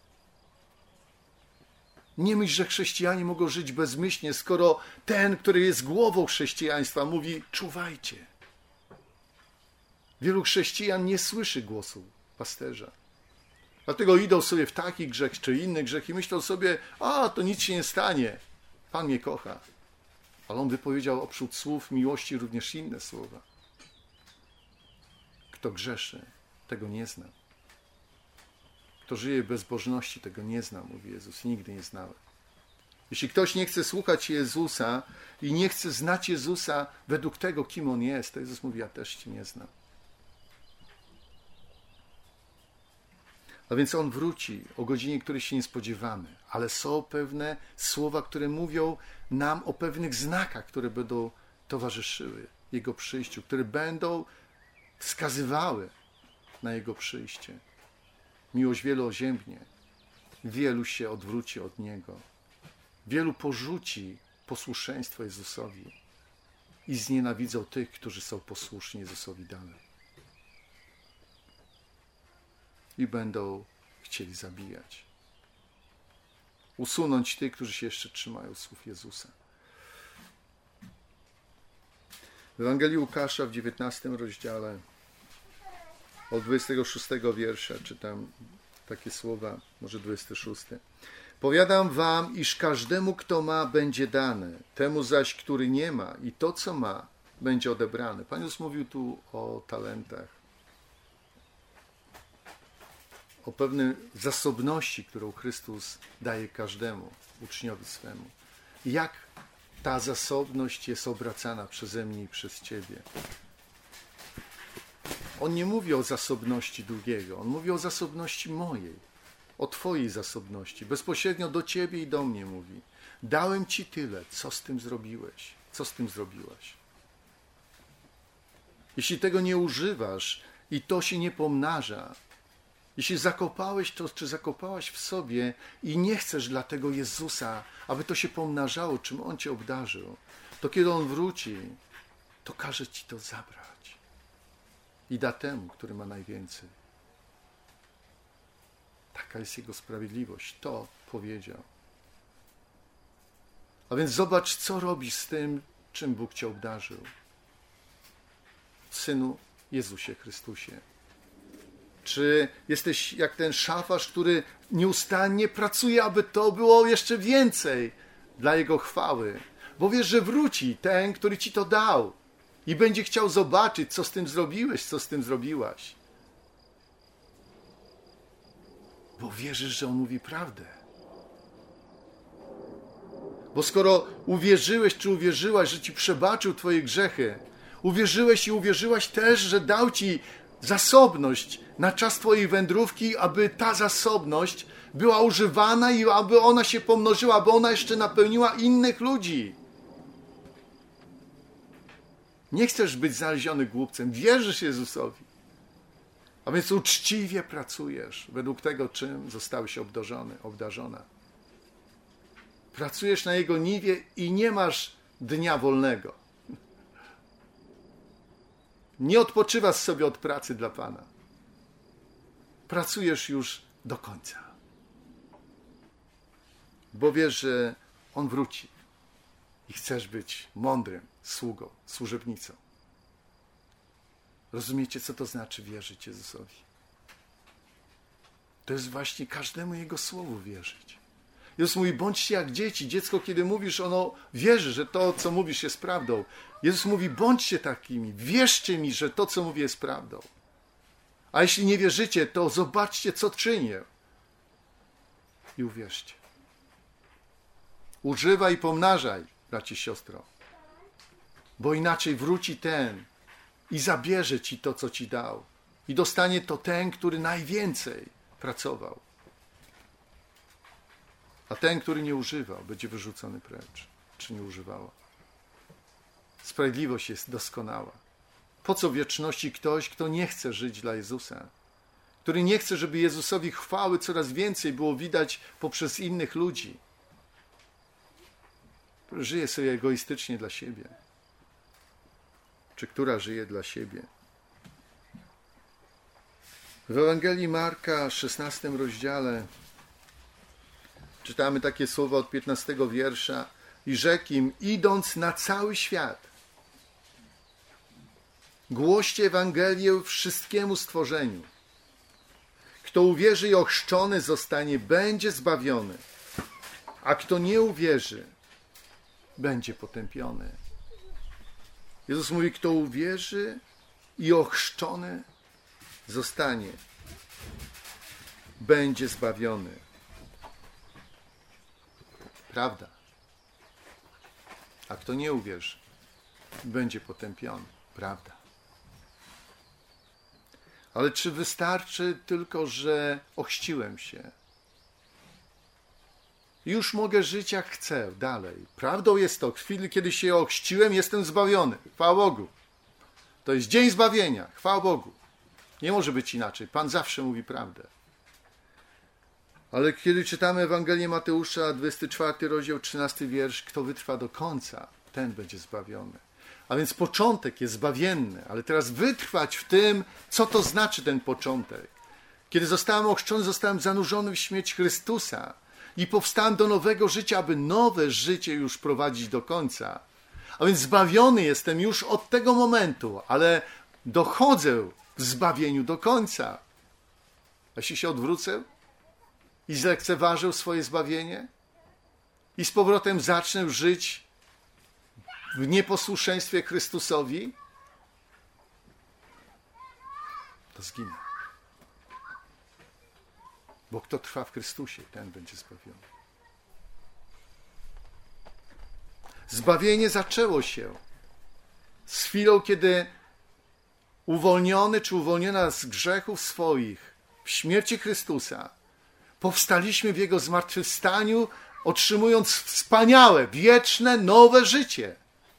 Nie myśl, że chrześcijanie mogą żyć bezmyślnie, skoro ten, który jest głową chrześcijaństwa, mówi: czuwajcie. Wielu chrześcijan nie słyszy głosu pasterza. Dlatego idą sobie w taki grzech czy inny grzech i myślą sobie: a, to nic się nie stanie. Pan mnie kocha. Ale on wypowiedział oprócz słów miłości również inne słowa. Kto grzeszy, tego nie zna. Kto żyje w bezbożności, tego nie zna, mówi Jezus. Nigdy nie znałem. Jeśli ktoś nie chce słuchać Jezusa i nie chce znać Jezusa według tego, kim On jest, to Jezus mówi: ja też Cię nie znam. A więc On wróci o godzinie, której się nie spodziewamy. Ale są pewne słowa, które mówią nam o pewnych znakach, które będą towarzyszyły Jego przyjściu, które będą wskazywały na Jego przyjście. Miłość wielu oziębnie, wielu się odwróci od Niego, wielu porzuci posłuszeństwo Jezusowi i znienawidzą tych, którzy są posłuszni Jezusowi dalej. I będą chcieli zabijać. Usunąć tych, którzy się jeszcze trzymają słów Jezusa. W Ewangelii Łukasza w 19 rozdziale od 26 wiersza czytam takie słowa, może 26. Powiadam wam, iż każdemu, kto ma, będzie dane, temu zaś, który nie ma i to, co ma, będzie odebrane. Pan Jezus mówił tu o talentach, o pewnej zasobności, którą Chrystus daje każdemu uczniowi swemu. Jak ta zasobność jest obracana przeze mnie i przez Ciebie. On nie mówi o zasobności drugiego, on mówi o zasobności mojej, o Twojej zasobności. Bezpośrednio do Ciebie i do mnie mówi. Dałem Ci tyle, co z tym zrobiłeś, co z tym zrobiłaś. Jeśli tego nie używasz i to się nie pomnaża, jeśli zakopałeś to, czy zakopałaś w sobie i nie chcesz dla tego Jezusa, aby to się pomnażało, czym On Cię obdarzył, to kiedy On wróci, to każe Ci to zabrać i da temu, który ma najwięcej. Taka jest Jego sprawiedliwość. To powiedział. A więc zobacz, co robisz z tym, czym Bóg Cię obdarzył. Synu Jezusie Chrystusie. Czy jesteś jak ten szafarz, który nieustannie pracuje, aby to było jeszcze więcej dla Jego chwały? Bo wiesz, że wróci ten, który Ci to dał. i będzie chciał zobaczyć, co z tym zrobiłeś, co z tym zrobiłaś. Bo wierzysz, że On mówi prawdę. Bo skoro uwierzyłeś, czy uwierzyłaś, że Ci przebaczył Twoje grzechy, uwierzyłeś i uwierzyłaś też, że dał Ci zasobność na czas Twojej wędrówki, aby ta zasobność była używana i aby ona się pomnożyła, aby ona jeszcze napełniła innych ludzi. Nie chcesz być znaleziony głupcem, wierzysz Jezusowi. A więc uczciwie pracujesz według tego, czym zostałeś obdarzona. Pracujesz na Jego niwie i nie masz dnia wolnego. Nie odpoczywasz sobie od pracy dla Pana. Pracujesz już do końca. Bo wiesz, że On wróci i chcesz być mądrym sługą, służebnicą. Rozumiecie, co to znaczy wierzyć Jezusowi? To jest właśnie każdemu Jego słowu wierzyć. Jezus mówi, bądźcie jak dzieci. Dziecko, kiedy mówisz, ono wierzy, że to, co mówisz, jest prawdą. Jezus mówi, bądźcie takimi. Wierzcie mi, że to, co mówię, jest prawdą. A jeśli nie wierzycie, to zobaczcie, co czynię. I uwierzcie. Używaj i pomnażaj, bracie, siostro. Bo inaczej wróci ten i zabierze ci to, co ci dał. I dostanie to ten, który najwięcej pracował. A ten, który nie używał, będzie wyrzucony precz, czy nie używała. Sprawiedliwość jest doskonała. Po co w wieczności ktoś, kto nie chce żyć dla Jezusa? Który nie chce, żeby Jezusowi chwały coraz więcej było widać poprzez innych ludzi? Który żyje sobie egoistycznie dla siebie. Czy która żyje dla siebie? W Ewangelii Marka, 16 rozdziale, czytamy takie słowa od 15 wiersza. I rzekł im, idąc na cały świat, głoście Ewangelię wszystkiemu stworzeniu. Kto uwierzy i ochrzczony zostanie, będzie zbawiony, a kto nie uwierzy, będzie potępiony. Jezus mówi, kto uwierzy i ochrzczony zostanie, będzie zbawiony. Prawda. A kto nie uwierzy, będzie potępiony. Prawda. Ale czy wystarczy tylko, że ochrzciłem się? Już mogę żyć jak chcę dalej. Prawdą jest to, w chwili, kiedy się ochrzciłem, jestem zbawiony. Chwała Bogu. To jest dzień zbawienia. Chwała Bogu. Nie może być inaczej. Pan zawsze mówi prawdę. Ale kiedy czytamy Ewangelię Mateusza, 24 rozdział, 13 wiersz, kto wytrwa do końca, ten będzie zbawiony. A więc początek jest zbawienny, ale teraz wytrwać w tym, co to znaczy ten początek. Kiedy zostałem ochrzczony, zostałem zanurzony w śmierć Chrystusa i powstałem do nowego życia, aby nowe życie już prowadzić do końca. A więc zbawiony jestem już od tego momentu, ale dochodzę w zbawieniu do końca. A jeśli się odwrócę i zlekceważę swoje zbawienie i z powrotem zacznę żyć w nieposłuszeństwie Chrystusowi, to zginę. Bo kto trwa w Chrystusie, ten będzie zbawiony. Zbawienie zaczęło się z chwilą, kiedy uwolniony czy uwolniona z grzechów swoich w śmierci Chrystusa powstaliśmy w Jego zmartwychwstaniu, otrzymując wspaniałe, wieczne, nowe życie.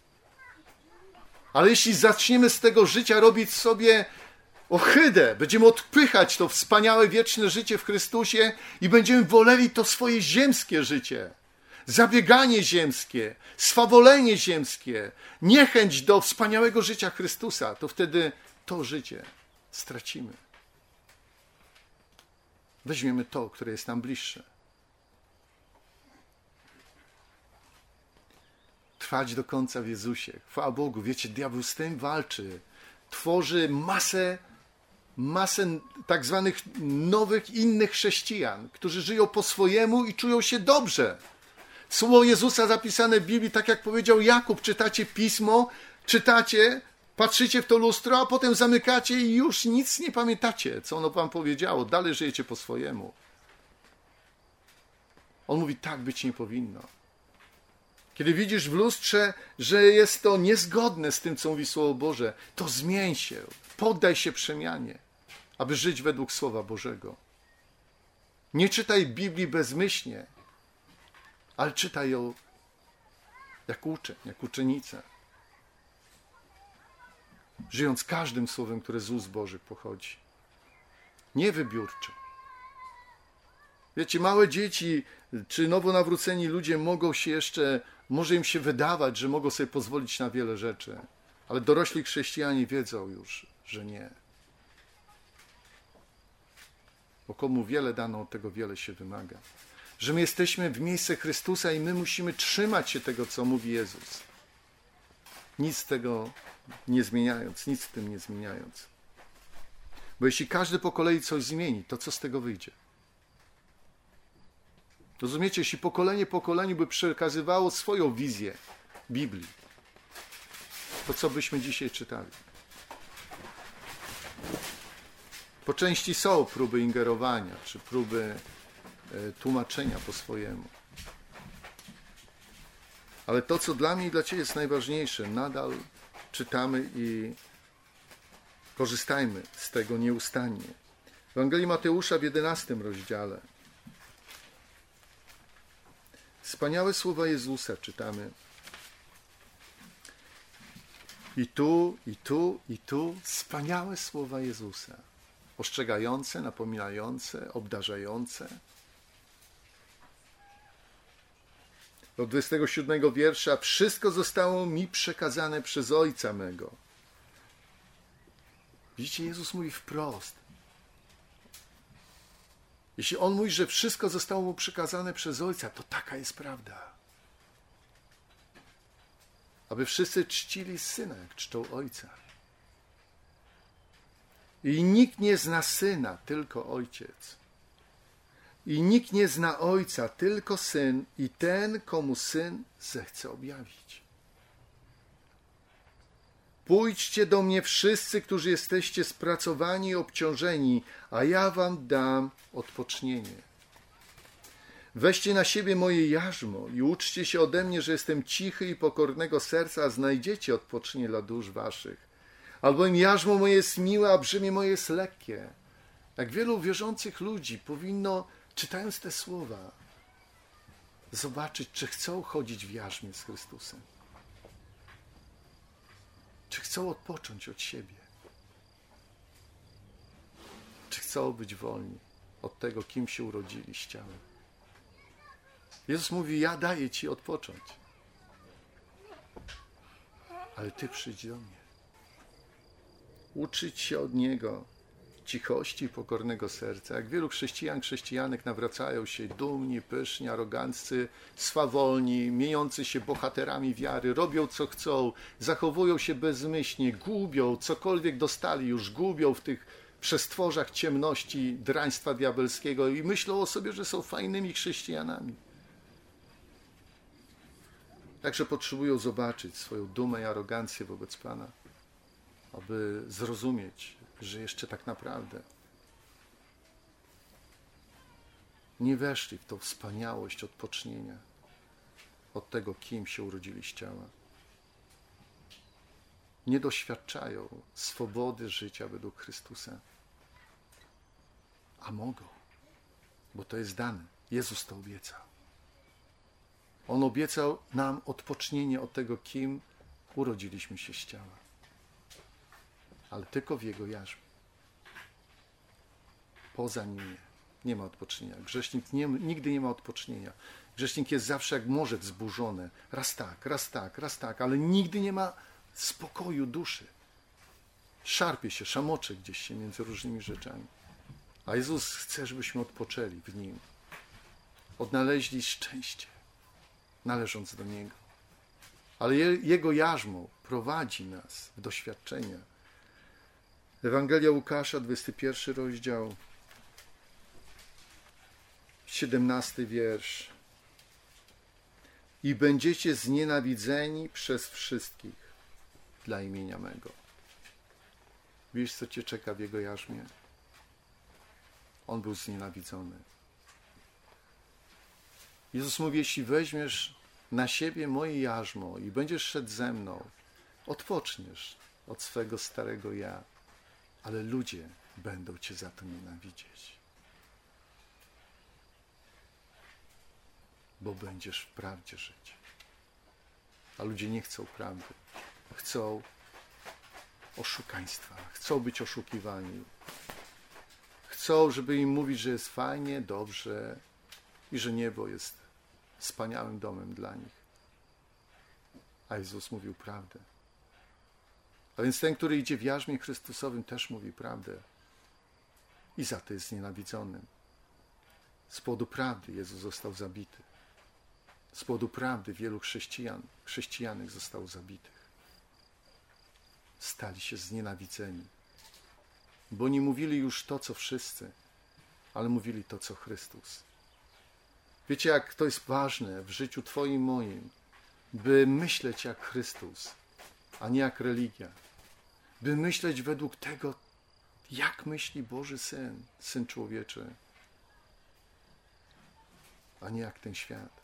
Ale jeśli zaczniemy z tego życia robić sobie ohydę, będziemy odpychać to wspaniałe, wieczne życie w Chrystusie i będziemy woleli to swoje ziemskie życie, zabieganie ziemskie, swawolenie ziemskie, niechęć do wspaniałego życia Chrystusa, to wtedy to życie stracimy. Weźmiemy to, które jest nam bliższe. Trwać do końca w Jezusie. Chwała Bogu. Wiecie, diabeł z tym walczy. Tworzy masę tak zwanych nowych, innych chrześcijan, którzy żyją po swojemu i czują się dobrze. Słowo Jezusa zapisane w Biblii, tak jak powiedział Jakub, czytacie Pismo, czytacie Patrzycie w to lustro, a potem zamykacie i już nic nie pamiętacie, co ono wam powiedziało. Dalej żyjecie po swojemu. On mówi, tak być nie powinno. Kiedy widzisz w lustrze, że jest to niezgodne z tym, co mówi Słowo Boże, to zmień się, poddaj się przemianie, aby żyć według Słowa Bożego. Nie czytaj Biblii bezmyślnie, ale czytaj ją jak uczeń, jak uczennica. Żyjąc każdym słowem, które z ust Bożych pochodzi. Nie wybiórczo. Wiecie, małe dzieci czy nowonawróceni ludzie mogą się jeszcze, może im się wydawać, że mogą sobie pozwolić na wiele rzeczy, ale dorośli chrześcijanie wiedzą już, że nie. Bo komu wiele dano, od tego wiele się wymaga. Że my jesteśmy w miejscu Chrystusa i my musimy trzymać się tego, co mówi Jezus. Nic tego nie zmieniając, nic w tym nie zmieniając. Bo jeśli każdy po kolei coś zmieni, to co z tego wyjdzie? Rozumiecie, jeśli pokolenie pokoleniu by przekazywało swoją wizję Biblii, to co byśmy dzisiaj czytali? Po części są próby ingerowania, czy próby tłumaczenia po swojemu. Ale to, co dla mnie i dla Ciebie jest najważniejsze, nadal czytamy i korzystajmy z tego nieustannie. W Ewangelii Mateusza w 11 rozdziale wspaniałe słowa Jezusa czytamy. I tu wspaniałe słowa Jezusa. Ostrzegające, napominające, obdarzające. Do 27 wiersza. Wszystko zostało mi przekazane przez Ojca mego. Widzicie, Jezus mówi wprost. Jeśli On mówi, że wszystko zostało mu przekazane przez Ojca, to taka jest prawda. Aby wszyscy czcili Syna, jak czczą Ojca. I nikt nie zna Syna, tylko Ojciec. I nikt nie zna Ojca, tylko Syn i ten, komu Syn zechce objawić. Pójdźcie do mnie wszyscy, którzy jesteście spracowani i obciążeni, a ja wam dam odpocznienie. Weźcie na siebie moje jarzmo i uczcie się ode mnie, że jestem cichy i pokornego serca, a znajdziecie odpocznienie dla dusz waszych. Albowiem jarzmo moje jest miłe, a brzemię moje jest lekkie. Jak wielu wierzących ludzi powinno, czytając te słowa, zobaczyć, czy chcą chodzić w jarzmie z Chrystusem. Czy chcą odpocząć od siebie? Czy chcą być wolni od tego, kim się urodzili z ciałem? Jezus mówi, ja daję ci odpocząć. Ale ty przyjdź do mnie. Uczyć się od Niego cichości i pokornego serca. Jak wielu chrześcijanek nawracają się dumni, pyszni, aroganccy, swawolni, miejący się bohaterami wiary, robią co chcą, zachowują się bezmyślnie, gubią, cokolwiek dostali już, gubią w tych przestworzach ciemności, draństwa diabelskiego i myślą o sobie, że są fajnymi chrześcijanami. Także potrzebują zobaczyć swoją dumę i arogancję wobec Pana, aby zrozumieć, że jeszcze tak naprawdę nie weszli w tą wspaniałość odpocznienia od tego, kim się urodzili z ciała. Nie doświadczają swobody życia według Chrystusa. A mogą, bo to jest dane. Jezus to obiecał. On obiecał nam odpocznienie od tego, kim urodziliśmy się z ciała. Ale tylko w Jego jarzmie. Poza Nim nie ma odpocznienia. Grzesznik nigdy nie ma odpocznienia. Grzesznik jest zawsze jak morze wzburzone. Raz tak, ale nigdy nie ma spokoju duszy. Szarpie się, szamocze gdzieś się między różnymi rzeczami. A Jezus chce, żebyśmy odpoczęli w Nim. Odnaleźli szczęście, należąc do Niego. Ale Jego jarzmo prowadzi nas w doświadczenia. Ewangelia Łukasza, 21 rozdział, 17 wiersz. I będziecie znienawidzeni przez wszystkich dla imienia mego. Wiesz, co cię czeka w jego jarzmie? On był znienawidzony. Jezus mówi, jeśli weźmiesz na siebie moje jarzmo i będziesz szedł ze mną, odpoczniesz od swego starego ja, ale ludzie będą cię za to nienawidzieć. Bo będziesz w prawdzie żyć. A ludzie nie chcą prawdy. Chcą oszukaństwa. Chcą być oszukiwani. Chcą, żeby im mówić, że jest fajnie, dobrze i że niebo jest wspaniałym domem dla nich. A Jezus mówił prawdę. A więc ten, który idzie w jarzmie Chrystusowym, też mówi prawdę. I za to jest znienawidzonym. Z powodu prawdy Jezus został zabity. Z powodu prawdy wielu chrześcijanek zostało zabitych. Stali się znienawidzeni. Bo nie mówili już to, co wszyscy, ale mówili to, co Chrystus. Wiecie, jak to jest ważne w życiu twoim i moim, by myśleć jak Chrystus, a nie jak religia. By myśleć według tego, jak myśli Boży Syn, Syn Człowieczy, a nie jak ten świat.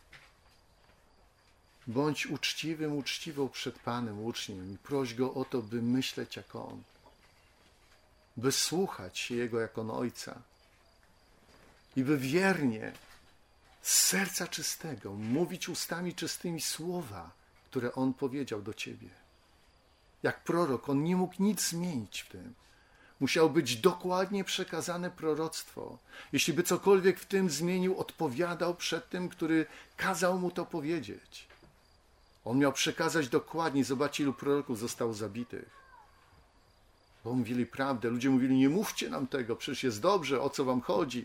Bądź uczciwą przed Panem uczniem i proś Go o to, by myśleć jak On, by słuchać się Jego jak On Ojca i by wiernie, z serca czystego, mówić ustami czystymi słowa, które On powiedział do ciebie. Jak prorok, on nie mógł nic zmienić w tym. Musiało być dokładnie przekazane proroctwo. Jeśli by cokolwiek w tym zmienił, odpowiadał przed tym, który kazał mu to powiedzieć. On miał przekazać dokładnie. Zobaczcie, ilu proroków zostało zabitych. Bo mówili prawdę. Ludzie mówili, nie mówcie nam tego, przecież jest dobrze, o co wam chodzi.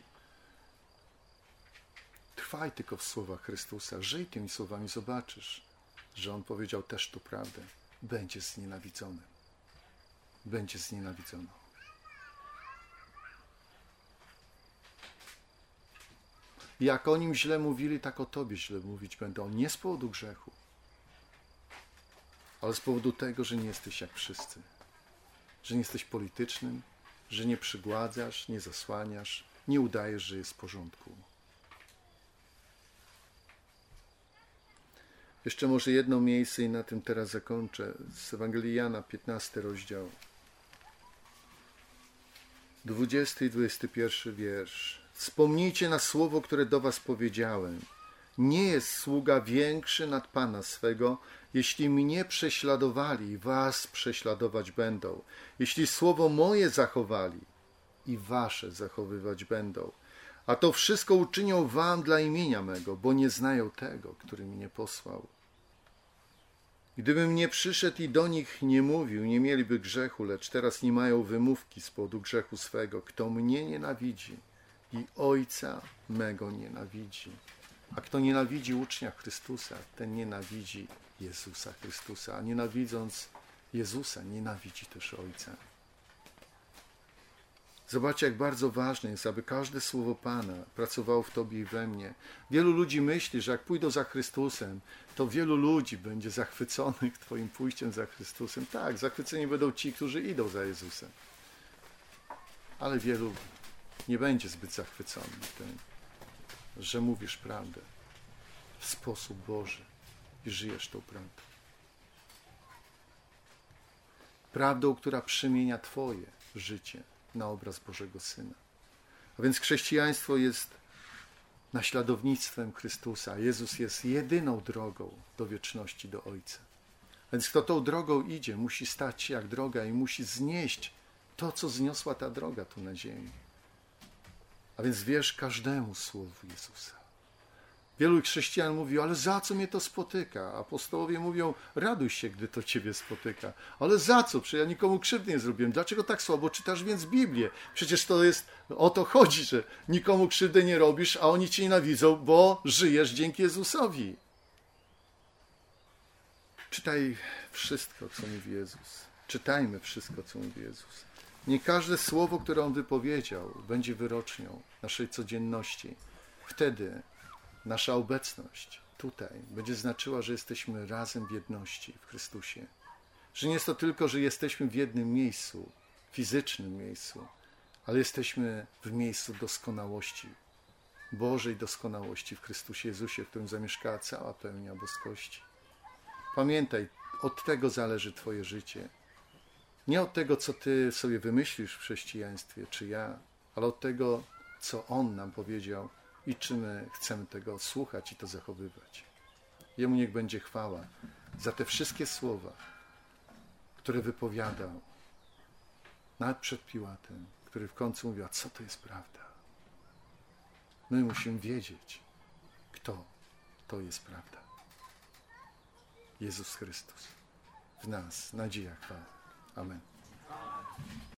Trwaj tylko w słowach Chrystusa, żyj tymi słowami, zobaczysz, że On powiedział też tu prawdę. Będzie znienawidzony. Będzie znienawidzony. Jak o Nim źle mówili, tak o Tobie źle mówić będą. Nie z powodu grzechu, ale z powodu tego, że nie jesteś jak wszyscy. Że nie jesteś politycznym, że nie przygładzasz, nie zasłaniasz, nie udajesz, że jest w porządku. Jeszcze może jedno miejsce i na tym teraz zakończę. Z Ewangelii Jana, 15 rozdział. 20 i 21 wiersz. Wspomnijcie na słowo, które do was powiedziałem. Nie jest sługa większy nad Pana swego, jeśli mnie prześladowali, was prześladować będą. Jeśli słowo moje zachowali, i wasze zachowywać będą. A to wszystko uczynią wam dla imienia mego, bo nie znają tego, który mnie posłał. Gdybym nie przyszedł i do nich nie mówił, nie mieliby grzechu, lecz teraz nie mają wymówki z powodu grzechu swego. Kto mnie nienawidzi i Ojca mego nienawidzi. A kto nienawidzi ucznia Chrystusa, ten nienawidzi Jezusa Chrystusa. A nienawidząc Jezusa, nienawidzi też Ojca. Zobaczcie, jak bardzo ważne jest, aby każde słowo Pana pracowało w Tobie i we mnie. Wielu ludzi myśli, że jak pójdą za Chrystusem, to wielu ludzi będzie zachwyconych Twoim pójściem za Chrystusem. Tak, zachwyceni będą ci, którzy idą za Jezusem. Ale wielu nie będzie zbyt zachwyconych tym, że mówisz prawdę w sposób Boży i żyjesz tą prawdą. Prawdą, która przemienia Twoje życie na obraz Bożego Syna. A więc chrześcijaństwo jest naśladownictwem Chrystusa. Jezus jest jedyną drogą do wieczności, do Ojca. A więc kto tą drogą idzie, musi stać się jak droga i musi znieść to, co zniosła ta droga tu na ziemi. A więc wierz każdemu słowu Jezusa. Wielu chrześcijan mówi, ale za co mnie to spotyka? Apostołowie mówią, raduj się, gdy to ciebie spotyka. Ale za co? Przecież ja nikomu krzywdy nie zrobiłem. Dlaczego tak słabo czytasz więc Biblię? Przecież to jest, o to chodzi, że nikomu krzywdy nie robisz, a oni cię nienawidzą, bo żyjesz dzięki Jezusowi. Czytaj wszystko, co mówi Jezus. Czytajmy wszystko, co mówi Jezus. Nie każde słowo, które On wypowiedział, będzie wyrocznią naszej codzienności. Wtedy nasza obecność tutaj będzie znaczyła, że jesteśmy razem w jedności w Chrystusie. Że nie jest to tylko, że jesteśmy w jednym miejscu fizycznym miejscu, ale jesteśmy w miejscu doskonałości, Bożej doskonałości w Chrystusie Jezusie, w którym zamieszkała cała pełnia boskości. Pamiętaj, od tego zależy twoje życie. Nie od tego, co ty sobie wymyślisz w chrześcijaństwie, czy ja, ale od tego, co On nam powiedział i czy my chcemy tego słuchać i to zachowywać. Jemu niech będzie chwała za te wszystkie słowa, które wypowiadał, nawet przed Piłatem, który w końcu mówił, a co to jest prawda? My musimy wiedzieć, kto to jest prawda. Jezus Chrystus w nas, nadzieja, chwała. Amen.